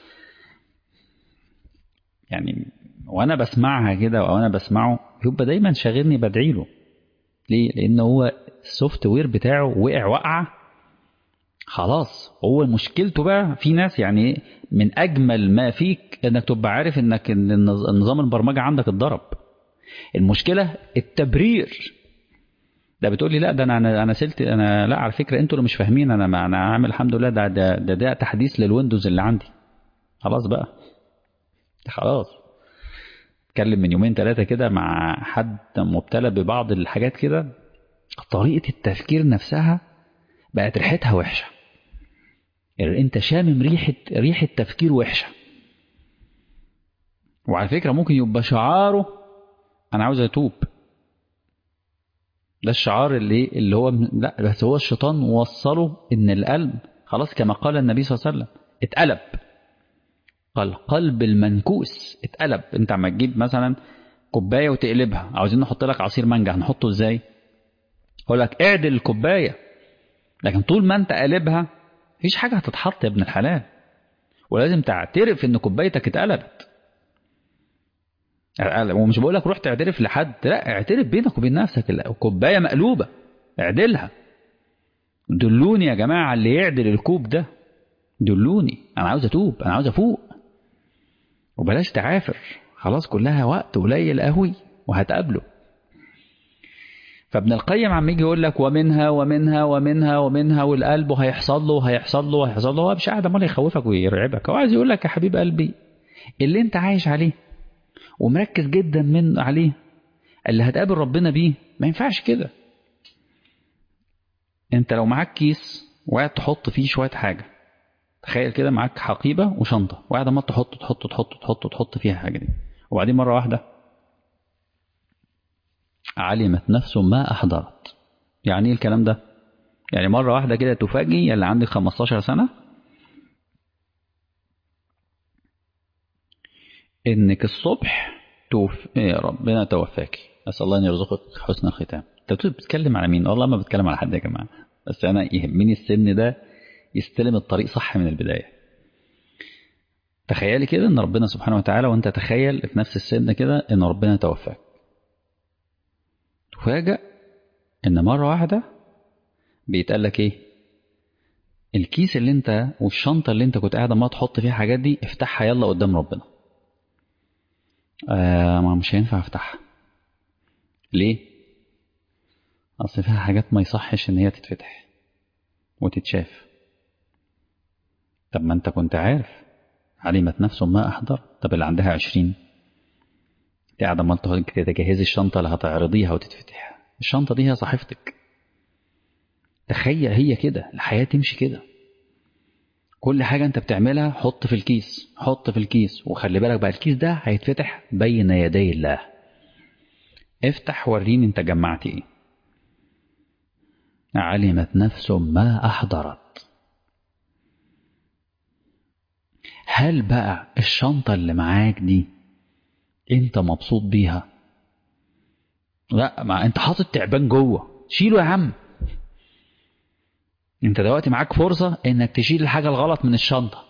يعني وانا بسمعها كده وانا بسمعه يبقى دايما شاغلني بدعي له. ليه؟ لان هو السوفت وير بتاعه وقعه خلاص. هو مشكلته بقى في ناس، يعني من اجمل ما فيك انك تبقى عارف انك النظام البرمجه عندك اتضرب. المشكله التبرير. ده بتقول لي لا، ده انا سلت، انا لا على فكره انتوا اللي مش فاهمين، انا عامل الحمد لله، ده تحديث للويندوز اللي عندي. خلاص بقى، خلاص. اتكلم من يومين ثلاثه كده مع حد مبتلى ببعض الحاجات كده، طريقه التفكير نفسها بقت ريحتها وحشه. يعني انت شامم ريحه تفكير وحشه. وعلى فكره ممكن يبقى شعاره انا عاوز اتوب. ده الشعار اللي هو لا، بس هو الشيطان وصله ان القلب خلاص كما قال النبي صلى الله عليه وسلم اتقلب. قال قلب المنكوس اتقلب. انت عم تجيب مثلا كوبايه وتقلبها، عاوزين نحط لك عصير مانجا، هنحطه ازاي؟ اقول لك اعدل الكوبايه، لكن طول ما انت قلبها مفيش حاجه هتتحط يا ابن الحلال. ولازم تعترف ان كوبايتك اتقلبت. ومش بقول لك روح تعترف لحد، لا، اعترف بينك وبين نفسك، الكوبايه مقلوبه، اعدلها. دلوني يا جماعه اللي يعدل الكوب ده، دلوني، انا عاوز اتوب، انا عاوز افوق. وبلاش تعافر، خلاص كلها وقت قليل قوي وهتقابله. فابن القيم عم يجي يقول لك ومنها ومنها ومنها ومنها، والقلب هيحصل له وهيحصل له وهيحصل له. هو مش قاعد عمال يخوفك ويرعبك، هو عايز يقول لك يا حبيب قلبي اللي انت عايش عليه ومركز جدا من عليه، اللي هتقابل ربنا بيه، ما ينفعش كده. انت لو معاك كيس وقاعد تحط فيه شويه حاجه، تخيل كده معاك حقيبه وشنطه وقاعد عمال تحط فيها حاجه دي، وبعدين مره واحده علمت نفس ما احضرت. يعني ايه الكلام ده؟ يعني مرة واحدة كده تفاجئ اللي عندك 15 سنة انك الصبح ربنا توفاك، أسأل الله أن يرزقك حسن الختام. أنت بتتكلم على مين؟ والله ما بتكلم على حد يا جماعة، بس أنا يهمني السن ده يستلم الطريق صح من البداية. تخيلي كده أن ربنا سبحانه وتعالى، وأنت تخيل في نفس السن كده أن ربنا توفاك، تفاجأ أن مرة واحدة بيتقال لك إيه؟ الكيس اللي أنت والشنطة اللي أنت كنت قاعد ما تحط فيها حاجات دي افتحها يلا قدام ربنا. ما مش هينفع افتحها. ليه؟ أصل فيها حاجات ما يصحش إن هي تتفتح وتتشاف. طب ما أنت كنت عارف، علمت نفس ما أحضر. طب اللي عندها 20 قاعدة ما تجهزي الشنطة اللي هتعرضيها وتتفتح، الشنطة دي هي صحيفتك. تخيل هي كده الحياة تمشي كده، كل حاجة أنت بتعملها حط في الكيس، حط في الكيس، وخلي بالك بقى الكيس ده هيتفتح بين يدي الله. افتح وريني أنت جمعت إيه. علمت نفس ما أحضرت. هل بقى الشنطة اللي معاك دي أنت مبسوط بيها؟ لا، ما أنت حاطط تعبان جوه، شيله يا عم. أنت دلوقتي معاك فرصة إنك تشيل الحاجة الغلط من الشنطة،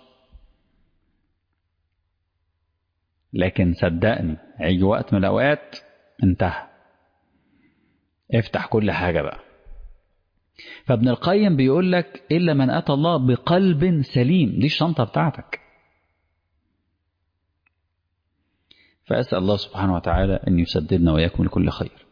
لكن صدقني هيجي وقت من الأوقات انتهى. افتح كل حاجة بقى. فابن القيم بيقول لك إلا من أتى الله بقلب سليم، دي الشنطة بتاعتك. فأسأل الله سبحانه وتعالى أن يسددنا وإياكم لكل خير.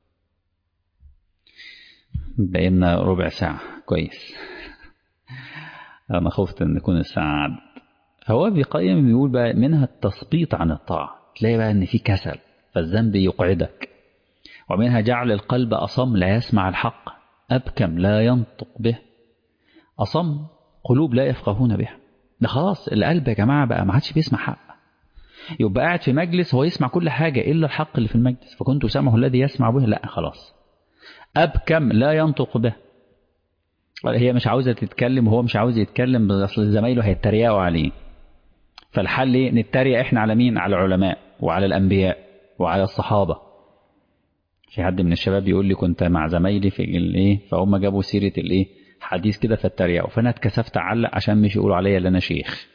بقينا ربع ساعة كويس، أنا خفت أن يكون الساعة عدت. هو ابن القيم بيقول بقى منها التثبيط عن الطاعة، تلاقي بقى أن في كسل فالذنب يقعدك. ومنها جعل القلب أصم لا يسمع الحق، أبكم لا ينطق به. أصم قلوب لا يفقهون بها. ده خلاص القلب يا جماعة بقى ما عادش بيسمع حق. يبقى قاعد في مجلس هو يسمع كل حاجة إلا الحق اللي في المجلس، فكنت سامعه الذي يسمع به. لا خلاص، أبكم لا ينطق به. هي مش عاوزة تتكلم وهو مش عاوز يتكلم، أصل زمايله هيتريقوا عليه. فالحل إيه؟ نتريق إحنا على مين؟ على العلماء وعلى الأنبياء وعلى الصحابة. في حد من الشباب يقول لي كنت مع زمايلي في الإيه، فهم جابوا سيرة الإيه حديث كده فاتريقوا، فأنا اتكسفت أعلق عشان مش يقولوا عليا اللي أنا شيخ.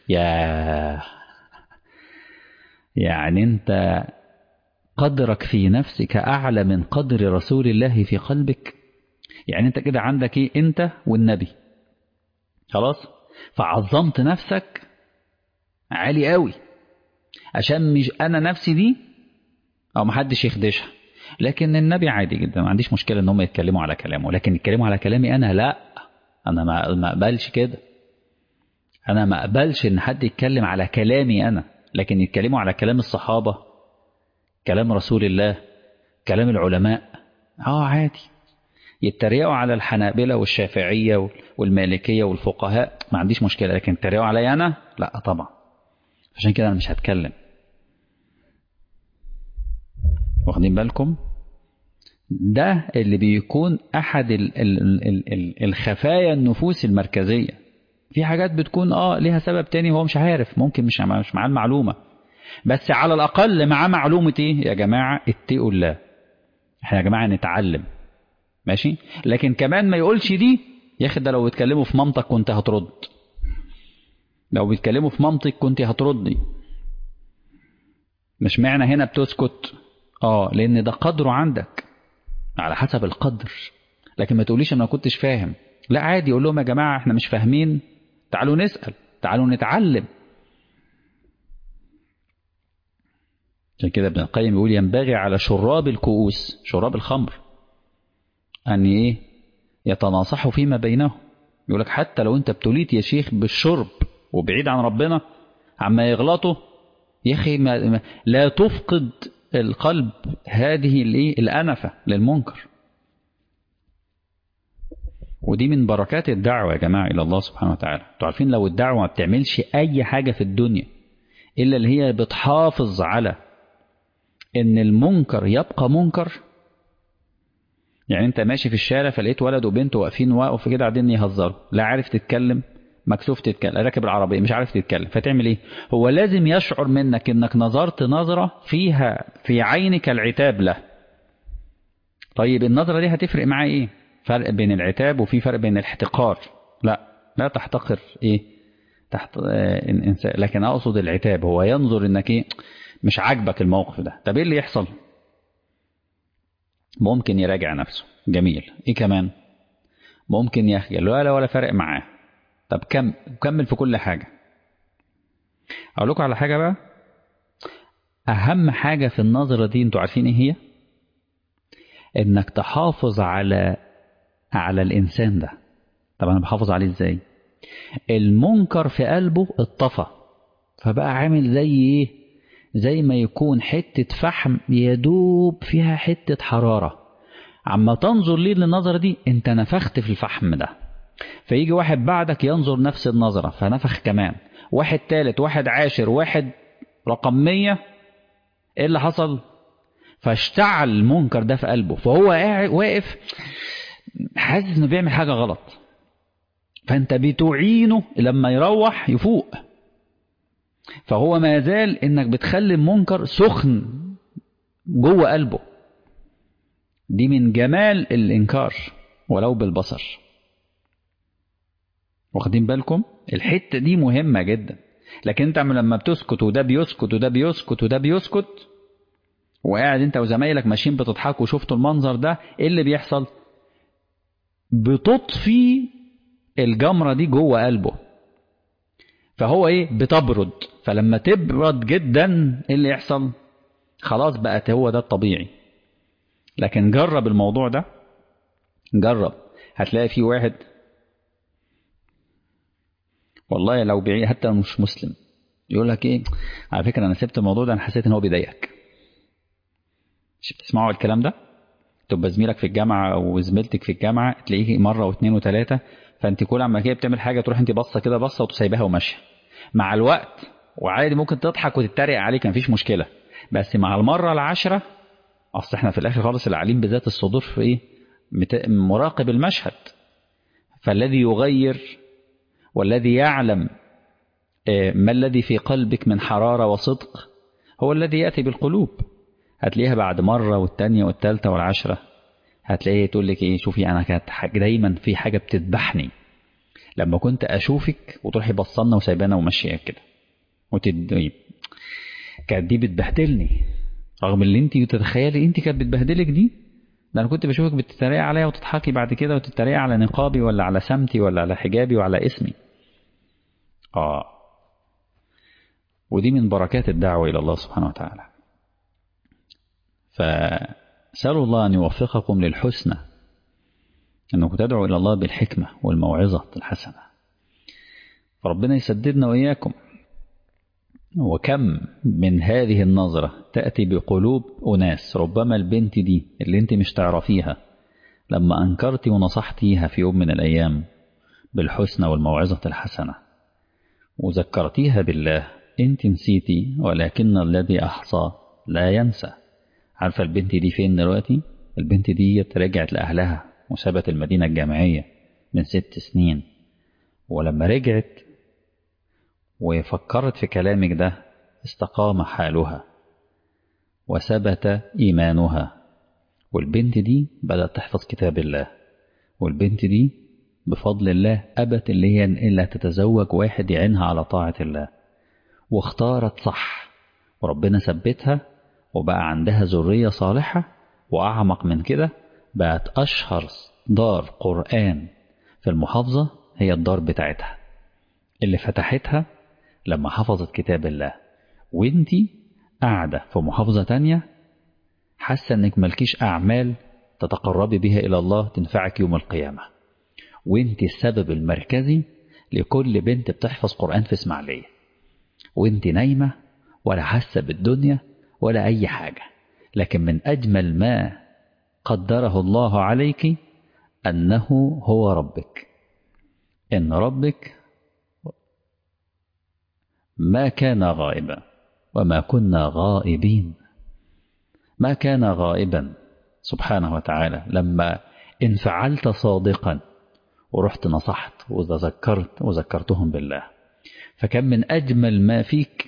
يعني أنت قدرك في نفسك أعلى من قدر رسول الله في قلبك. يعني أنت كده عندك إيه؟ أنت والنبي خلاص، فعظمت نفسك عالي قوي عشان مش أنا نفسي دي أو محدش يخدشها. لكن النبي عادي جدا، ما عنديش مشكلة إن هم يتكلموا على كلامه، لكن يتكلموا على كلامي أنا لا. أنا ما أقبلش كده. أنا ما أقبلش إن حد يتكلم على كلامي أنا، لكن يتكلموا على كلام الصحابة، كلام رسول الله، كلام العلماء عادي. يتريقوا على الحنابلة والشافعية والمالكية والفقهاء ما عنديش مشكلة، لكن يتريقوا علي أنا لا طبعا. عشان كده أنا مش هتكلم. واخدين بالكم؟ ده اللي بيكون أحد الخفايا النفوس المركزية. في حاجات بتكون ليها سبب تاني هو مش عارف، ممكن مش معاه المعلومة، بس على الأقل معاه معلومة إيه يا جماعة؟ اتقوا الله. احنا يا جماعة نتعلم ماشي، لكن كمان ما يقولش دي يا أخي. ده لو بيتكلموا في مامتك كنت هترد، لو بيتكلموا في مامتك كنت هتردي. مش معنى هنا بتسكت لأن ده قدره عندك على حسب القدر. لكن ما تقوليش أنا ما كنتش فاهم، لا عادي. يقول لهم يا جماعة احنا مش فاهمين، تعالوا نسأل، تعالوا نتعلم. عشان كده ابن القيم يقول ينبغي على شراب الكؤوس، شراب الخمر، أن إيه يتناصحوا فيما بينهم. يقولك حتى لو أنت ابتليت يا شيخ بالشرب وبعيد عن ربنا عما يغلطوا يا أخي لا تفقد القلب هذه الأنفة للمنكر. ودي من بركات الدعوة يا جماعة إلى الله سبحانه وتعالى. انتوا عارفين لو الدعوة ما بتعملش أي حاجة في الدنيا إلا اللي هي بتحافظ على إن المنكر يبقى منكر. يعني أنت ماشي في الشارع فلقيت ولد وبنت واقفين كده قاعدين يهزروا، لا عارف تتكلم مكسوف تتكلم، راكب العربية مش عارف تتكلم، فتعمل ايه؟ هو لازم يشعر منك انك نظرت نظرة فيها في عينك العتاب له. طيب النظرة دي هتفرق معاه ايه؟ فرق بين العتاب وفي فرق بين الاحتقار. لا، لا تحتقر ايه تحت الانسان، لكن اقصد العتاب هو ينظر انك ايه، مش عاجبك الموقف ده. طب ايه اللي يحصل؟ ممكن يراجع نفسه. جميل. ايه كمان؟ ممكن يخجل ولا فرق معاه. طب كمل في كل حاجة. اقول لكم على حاجة بقى، اهم حاجة في النظرة دي انتوا عارفين ايه هي؟ انك تحافظ على الانسان ده. طب انا بحافظ عليه ازاي؟ المنكر في قلبه اتطفى، فبقى عامل زي ايه؟ زي ما يكون حتة فحم يدوب فيها حتة حرارة، عما تنظر ليه للنظرة دي انت نفخت في الفحم ده. فيجي واحد بعدك ينظر نفس النظرة فنفخ كمان، واحد تالت، واحد عاشر، واحد رقم 100. ايه اللي حصل؟ فاشتعل المنكر ده في قلبه، فهو قاعد واقف حاسس انه بيعمل حاجة غلط، فانت بتعينه لما يروح يفوق. فهو ما زال انك بتخلي المنكر سخن جوه قلبه. دي من جمال الانكار ولو بالبصر. واخدين بالكم؟ الحتة دي مهمة جدا. لكن انت لما بتسكت وده بيسكت وده بيسكت وده بيسكت، وقاعد انت وزمايلك ماشيين بتضحكوا وشفتوا المنظر ده، ايه اللي بيحصل؟ بتطفي الجمرة دي جوه قلبه، فهو ايه؟ بتبرد. فلما تبرد جدا ايه اللي يحصل؟ خلاص بقت هو ده الطبيعي. لكن جرب الموضوع ده، جرب، هتلاقي في واحد والله لو بعيد حتى لو مش مسلم يقول لك ايه، على فكرة انا سبت الموضوع ده، انا حسيت ان هو بيضايقك. مش بتسمعوا الكلام ده؟ تبقى زميلك في الجامعة او زميلتك في الجامعة تلاقيه مرة واثنين وثلاثة، فانت كل عما كده بتعمل حاجة تروح انت بصة كده بصة وتسيبها وماشية. مع الوقت وعادي ممكن تضحك وتتريق عليك مفيش مشكلة، بس مع المرة العاشرة اصل احنا في الاخر خالص العليم بذات الصدور في ايه؟ مراقب المشهد. فالذي يغير والذي يعلم ما الذي في قلبك من حرارة وصدق هو الذي يأتي بالقلوب. هتلاقيها بعد مرة والتانية والتالتة والعشرة هتلاقيه تقول لك ايه، شوفي انا كانت دايما في حاجة بتذبحني لما كنت اشوفك وتروحي بصلنا وسايبانا وماشيه كده وتدي، كانت دي بتبهدلني. رغم اللي انت تتخيلي انت كانت بتبهدلك دي، ده انا كنت بشوفك بتتريق عليا وتضحكي بعد كده وتتريق على نقابي ولا على سمتي ولا على حجابي وعلى اسمي. ودي من بركات الدعوة إلى الله سبحانه وتعالى. فسألوا الله أن يوفقكم للحسنى، أنكم تدعوا إلى الله بالحكمة والموعظة الحسنة، فربنا يسددنا وإياكم. وكم من هذه النظرة تأتي بقلوب أناس، ربما البنت دي اللي انت مش تعرفيها لما أنكرتي ونصحتيها في يوم من الأيام بالحسنى والموعظة الحسنة وذكرتيها بالله، انت نسيتي ولكن الذي أحصى لا ينسى. عارفة البنت دي فين دلوقتي؟ البنت دي رجعت لأهلها وسابت المدينة الجامعية من 6 سنين، ولما رجعت وفكرت في كلامك ده استقام حالها وثبت إيمانها، والبنت دي بدأت تحفظ كتاب الله، والبنت دي بفضل الله أبت اللي هي إلا تتزوج واحد يعينها على طاعة الله، واختارت صح وربنا ثبتها وبقى عندها ذرية صالحة. وأعمق من كده بقت أشهر دار قرآن في المحافظة هي الدار بتاعتها اللي فتحتها لما حفظت كتاب الله. وانتي قاعدة في محافظة تانية حاسة انك ملكيش أعمال تتقربي بها إلى الله تنفعك يوم القيامة، وانتي السبب المركزي لكل بنت بتحفظ قرآن في إسماعيلية، وانتي نايمة ولا حاسة بالدنيا ولا أي حاجة. لكن من أجمل ما قدره الله عليك أنه هو ربك، إن ربك ما كان غائبا وما كنا غائبين، ما كان غائبا سبحانه وتعالى. لما إن فعلت صادقا ورحت نصحت وذكرتهم بالله. فكان من أجمل ما فيك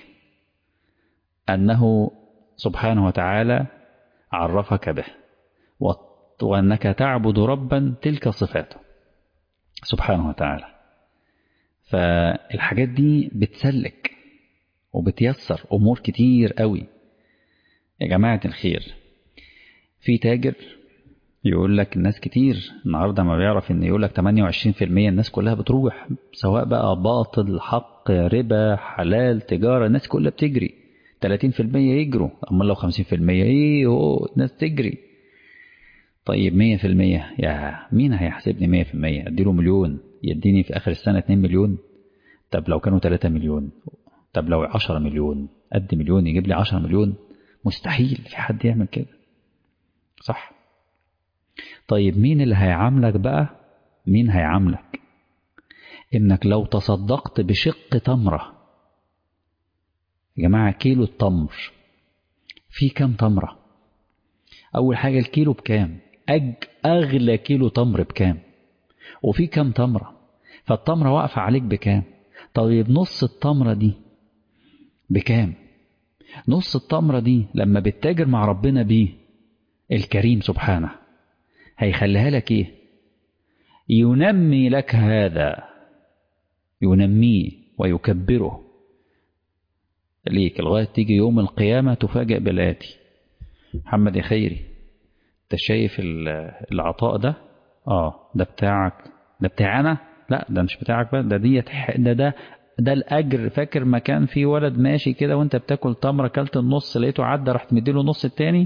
أنه سبحانه وتعالى عرفك به، وأنك تعبد ربا تلك صفاته سبحانه وتعالى. فالحاجات دي بتسلك وبتيسر أمور كتير قوي. يا جماعة الخير، في تاجر يقول لك الناس كتير النهاردة ما بيعرف ان يقول لك 28% الناس كلها بتروح، سواء بقى باطل حق ربا حلال تجارة، الناس كلها بتجري. 30% يجروا، اما لو 50% ايه الناس تجري. طيب 100%، يا مين هيحسبني 100%؟ اديله مليون يديني في اخر السنة 2 مليون. طب لو كانوا 3 مليون، طب لو 10 مليون، ادي مليون يجيب لي 10 مليون؟ مستحيل في حد يعمل كده، صح؟ طيب مين اللي هيعاملك بقى؟ مين هيعاملك انك لو تصدقت بشق تمرة؟ يا جماعة كيلو التمر في كام تمرة؟ اول حاجة الكيلو بكام؟ اغلى كيلو تمر بكام؟ وفي كام تمرة؟ فالتمرة واقفة عليك بكام؟ طيب نص التمرة دي بكام؟ نص التمرة دي لما بتتاجر مع ربنا بيه الكريم سبحانه هيخليها لك ايه؟ ينمي لك هذا، ينميه ويكبره ليك لغاية تيجي يوم القيامة تفاجأ بالآتي. محمد يا خيري، انت شايف العطاء ده؟ ده بتاعك. ده بتاعنا؟ لا ده مش بتاعك بقى، ده الأجر. فاكر ما كان في ولد ماشي كده وانت بتاكل تمرة كلت النص لقيته عدى رحت مديله النص التاني؟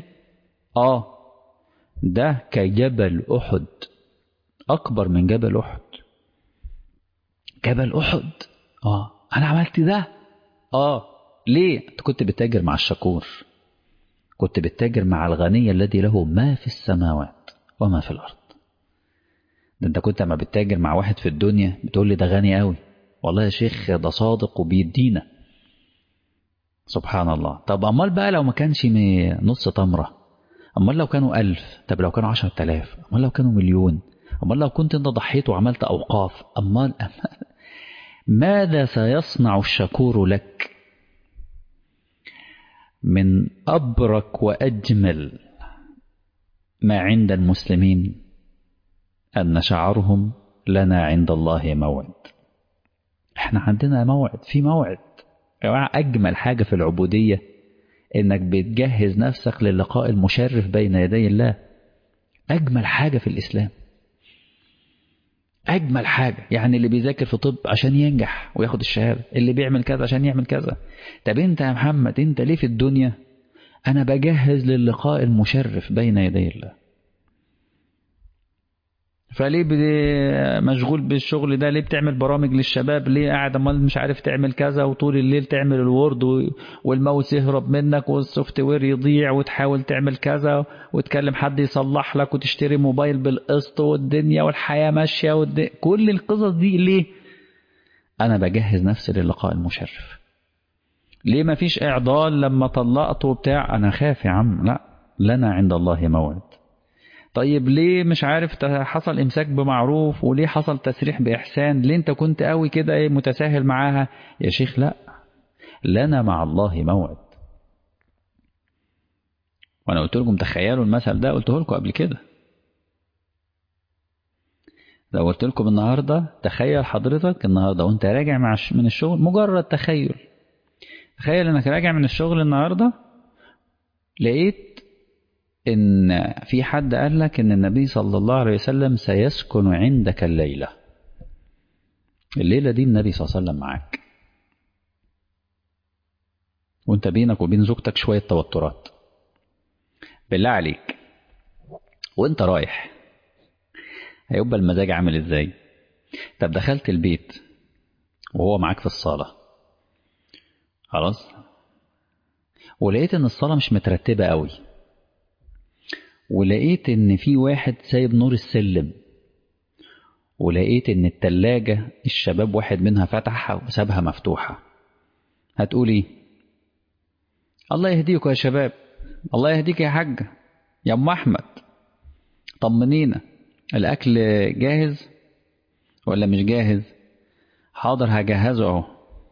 ده كجبل أحد، أكبر من جبل أحد. جبل أحد. أنا عملت ده. ليه؟ أنت كنت بتتاجر مع الشكور، كنت بتتاجر مع الغني الذي له ما في السماوات وما في الأرض. ده أنت كنت ما بتتاجر مع واحد في الدنيا بتقول لي ده غني قوي، والله يا شيخ ده صادق وبيدينا. سبحان الله. طب أمال بقى لو ما كانش نص تمرة؟ أمال لو كانوا 1000؟ طب لو كانوا 10,000؟ أمال لو كانوا مليون؟ أمال لو كنت أنت ضحيت وعملت أوقاف؟ أمال ماذا سيصنع الشكور لك؟ من أبرك وأجمل ما عند المسلمين أن شعرهم لنا عند الله موعد. احنا عندنا موعد، في موعد. أجمل حاجة في العبودية إنك بتجهز نفسك للقاء المشرف بين يدي الله. أجمل حاجة في الإسلام، أجمل حاجة. يعني اللي بيذاكر في طب عشان ينجح وياخد الشهادة، اللي بيعمل كذا عشان يعمل كذا. طب أنت يا محمد أنت ليه في الدنيا؟ أنا بجهز للقاء المشرف بين يدي الله. فليه مشغول بالشغل ده؟ ليه بتعمل برامج للشباب؟ ليه قاعد امال مش عارف تعمل كذا وطول الليل تعمل الوورد والماوس يهرب منك والسوفت وير يضيع وتحاول تعمل كذا وتكلم حد يصلح لك وتشتري موبايل بالقسط والدنيا والحياة ماشية كل القصص دي ليه؟ أنا بجهز نفسي للقاء المشرف. ليه ما فيش إعضال لما طلقت وبتاع؟ أنا خاف يا عم، لا لنا عند الله موعد. طيب ليه مش عارف حصل إمساك بمعروف وليه حصل تسريح بإحسان؟ ليه أنت كنت قوي كده متساهل معاها يا شيخ؟ لا لنا مع الله موعد. وأنا قلت لكم تخيلوا المثل ده، قلته لكم قبل كده. لو قلت لكم النهاردة تخيل حضرتك النهاردة وانت راجع من الشغل، مجرد تخيل انك راجع من الشغل النهاردة لقيت ان في حد قال لك ان النبي صلى الله عليه وسلم سيسكن عندك الليلة دي النبي صلى الله عليه وسلم معاك، وانت بينك وبين زوجتك شوية توترات. بالله عليك وانت رايح هيبقى المزاج عامل ازاي؟ طب دخلت البيت وهو معاك في الصالة خلاص، ولقيت ان الصالة مش مترتبة قوي، ولقيت ان في واحد سايب نور السلم، ولقيت ان التلاجة الشباب واحد منها فتحها وسابها مفتوحة، هتقول ايه؟ الله يهديكوا يا شباب، الله يهديك يا حاج، يا ام احمد طمنينا، الاكل جاهز؟ ولا مش جاهز؟ حاضر هجهزه اهو.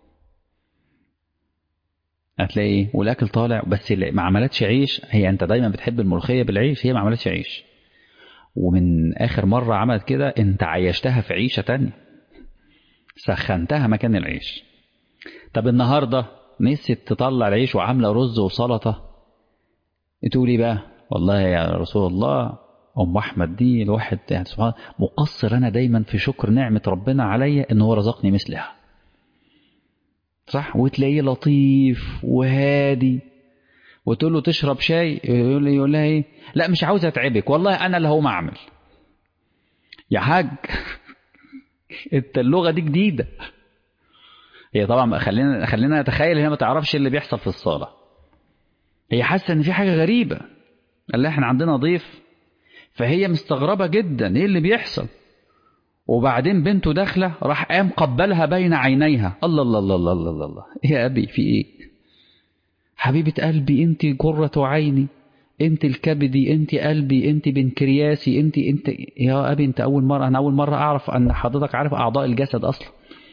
هتلاقي ايه؟ والاكل طالع، بس ما عملتش عيش. هي انت دايما بتحب الملوخيه بالعيش، هي ما عملتش عيش. ومن اخر مره عملت كده انت عيشتها في عيشه تانية، سخنتها مكان العيش. طب النهارده نسيت تطلع العيش وعامله رز وسلطه، تقول ايه بقى؟ والله يا رسول الله ام احمد دي الواحد يعني سبحان الله مقصر انا دايما في شكر نعمه ربنا عليا ان هو رزقني مثلها. صح؟ وتلاقيه لطيف وهادي، وتقول له تشرب شاي يقول لها ايه؟ لا مش عاوز اتعبك والله انا اللي هقوم اعمل. يا حاج انت اللغه دي جديده. هي طبعا خلينا نتخيل هي ما تعرفش اللي بيحصل في الصاله. هي حاسه ان في حاجه غريبه، قال لها احنا عندنا ضيف، فهي مستغربه جدا ايه اللي بيحصل. وبعدين بنته داخله راح قام قبلها بين عينيها. الله الله الله الله الله الله, الله. يا ابي في ايه؟ حبيبه قلبي انت قره عيني، انت الكبدي، انت قلبي، انت بنكرياسي، انت يا ابي انت انا اول مره اعرف ان حضرتك عارف اعضاء الجسد اصلا.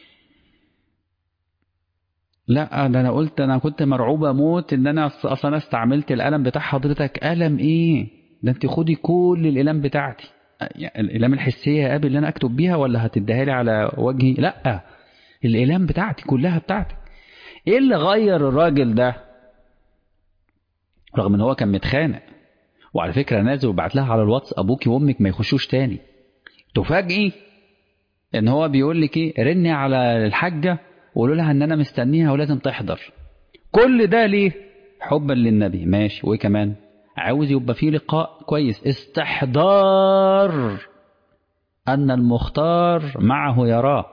لا ده انا قلت انا كنت مرعوبه موت ان انا اصلا استعملت القلم بتاع حضرتك. قلم ايه ده؟ انت خدي كل الاقلام بتاعتي، يعني الاقلام الحسيه يا ابي اللي انا اكتب بيها ولا هتديها لي على وجهي؟ لا الاقلام بتاعتي كلها بتاعتك. ايه اللي غير الراجل ده رغم ان هو كان متخانق؟ وعلى فكره نازل وبعت لها على الواتس ابوكي وامك ما يخشوش تاني. تفاجئي ان هو بيقول لك ايه؟ رني على الحاجه وقولوا لها ان انا مستنيها ولازم تحضر. كل ده ليه؟ حبا للنبي. ماشي، وايه كمان؟ عاوز يبقى فيه لقاء كويس، استحضار ان المختار معه يراه.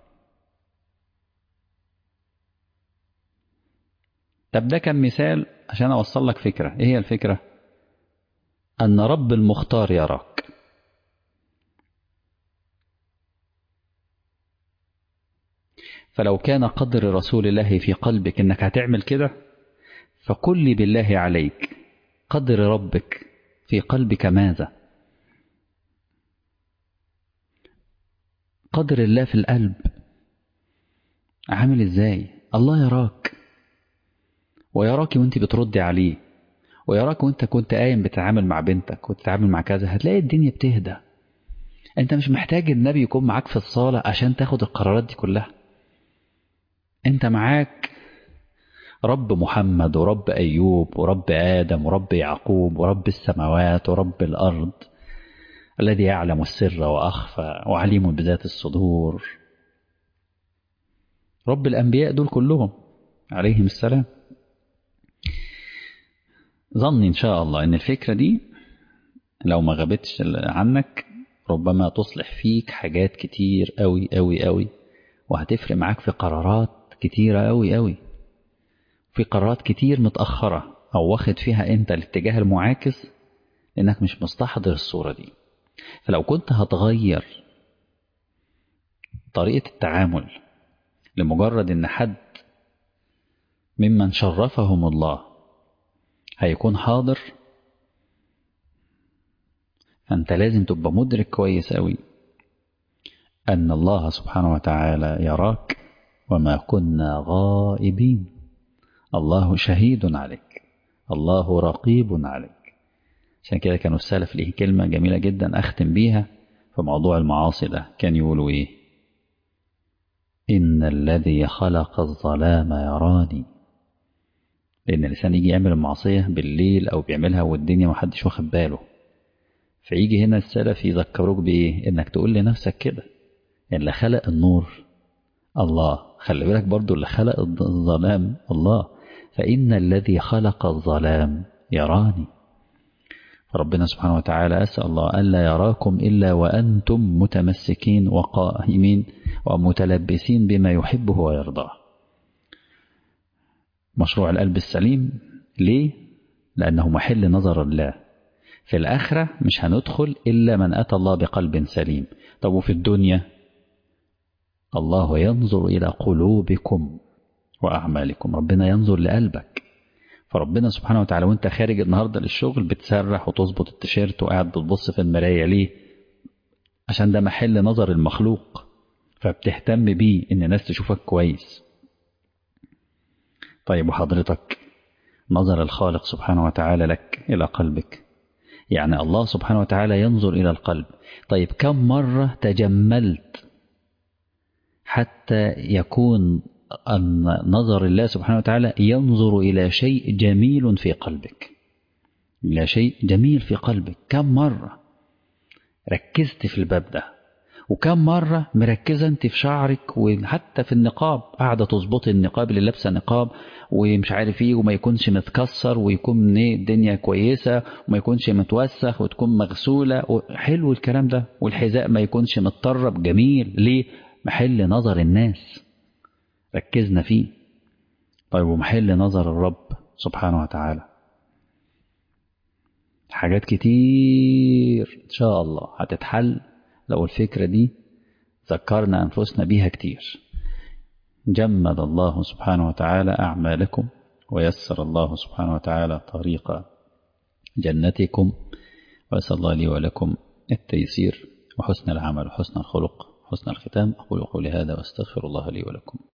طب ده كان مثال عشان اوصل لك فكره. ايه هي الفكره؟ ان رب المختار يراك. فلو كان قدر رسول الله في قلبك انك هتعمل كده، فقل لي بالله عليك قدر ربك في قلبك ماذا؟ قدر الله في القلب عامل ازاي؟ الله يراك، ويراك وانت بتردي عليه، ويراك وانت كنت قايم بتتعامل مع بنتك وتتعامل مع كذا. هتلاقي الدنيا بتهدى. انت مش محتاج النبي يكون معاك في الصالة عشان تاخد القرارات دي كلها. انت معاك رب محمد ورب أيوب ورب آدم ورب يعقوب ورب السماوات ورب الأرض، الذي يعلم السر وأخفى وعليم بذات الصدور. رب الأنبياء دول كلهم عليهم السلام. ظني إن شاء الله إن الفكرة دي لو ما غابتش عنك ربما تصلح فيك حاجات كتير أوي أوي أوي، وهتفرق معاك في قرارات كتيرة أوي أوي، في قرارات كتير متأخرة أو واخد فيها أنت الاتجاه المعاكس لأنك مش مستحضر الصورة دي. فلو كنت هتغير طريقة التعامل لمجرد إن حد ممن شرفهم الله هيكون حاضر، فأنت لازم تبقى مدرك كويس أوي أن الله سبحانه وتعالى يراك وما كنا غائبين. الله شهيد عليك، الله رقيب عليك. عشان كده كانوا السلف ليه كلمة جميلة جدا أختم بيها في موضوع المعاصي ده. كان يقولوا إيه؟ إن الذي خلق الظلام يراني. لأن الإنسان يجي يعمل المعصية بالليل أو بيعملها والدنيا محدش واخد باله، فيجي هنا السلف يذكروك بإيه؟ إنك تقول لنفسك كده اللي خلق النور الله، خلي بالك برضو اللي خلق الظلام الله، فإن الذي خلق الظلام يراني. ربنا سبحانه وتعالى أسأل الله ألا يراكم إلا وأنتم متمسكين وقائمين ومتلبسين بما يحبه ويرضاه. مشروع القلب السليم ليه؟ لأنه محل نظر الله. في الآخرة مش هندخل إلا من أتى الله بقلب سليم. طب وفي الدنيا الله ينظر إلى قلوبكم وأعمالكم، ربنا ينظر لقلبك. فربنا سبحانه وتعالى وانت خارج النهاردة للشغل بتسرح وتظبط التيشيرت وقاعد بتبص في المراية ليه؟ عشان ده محل نظر المخلوق. فبتهتم بيه إن الناس تشوفك كويس. طيب وحضرتك نظر الخالق سبحانه وتعالى لك إلى قلبك، يعني الله سبحانه وتعالى ينظر إلى القلب. طيب كم مرة تجملت حتى يكون أن نظر الله سبحانه وتعالى ينظر إلى شيء جميل في قلبك، إلى شيء جميل في قلبك؟ كم مرة ركزت في الباب ده؟ وكم مرة مركزة انت في شعرك وحتى في النقاب، قاعدة تظبطي النقاب، اللي لابسه نقاب ومش عارف ايه، وما يكونش متكسر، ويكون الدنيا كويسة، وما يكونش متوسخ، وتكون مغسولة، حلو الكلام ده. والحذاء ما يكونش متطرب، جميل. ليه؟ محل نظر الناس، ركزنا فيه. طيب ومحل نظر الرب سبحانه وتعالى؟ حاجات كتير إن شاء الله هتتحل لو الفكرة دي ذكرنا أنفسنا بيها كتير. جمد الله سبحانه وتعالى أعمالكم، ويسر الله سبحانه وتعالى طريق جنتكم، وأسأل الله لي ولكم التيسير وحسن العمل وحسن الخلق وحسن الختام. أقول قولي هذا وأستغفر الله لي ولكم.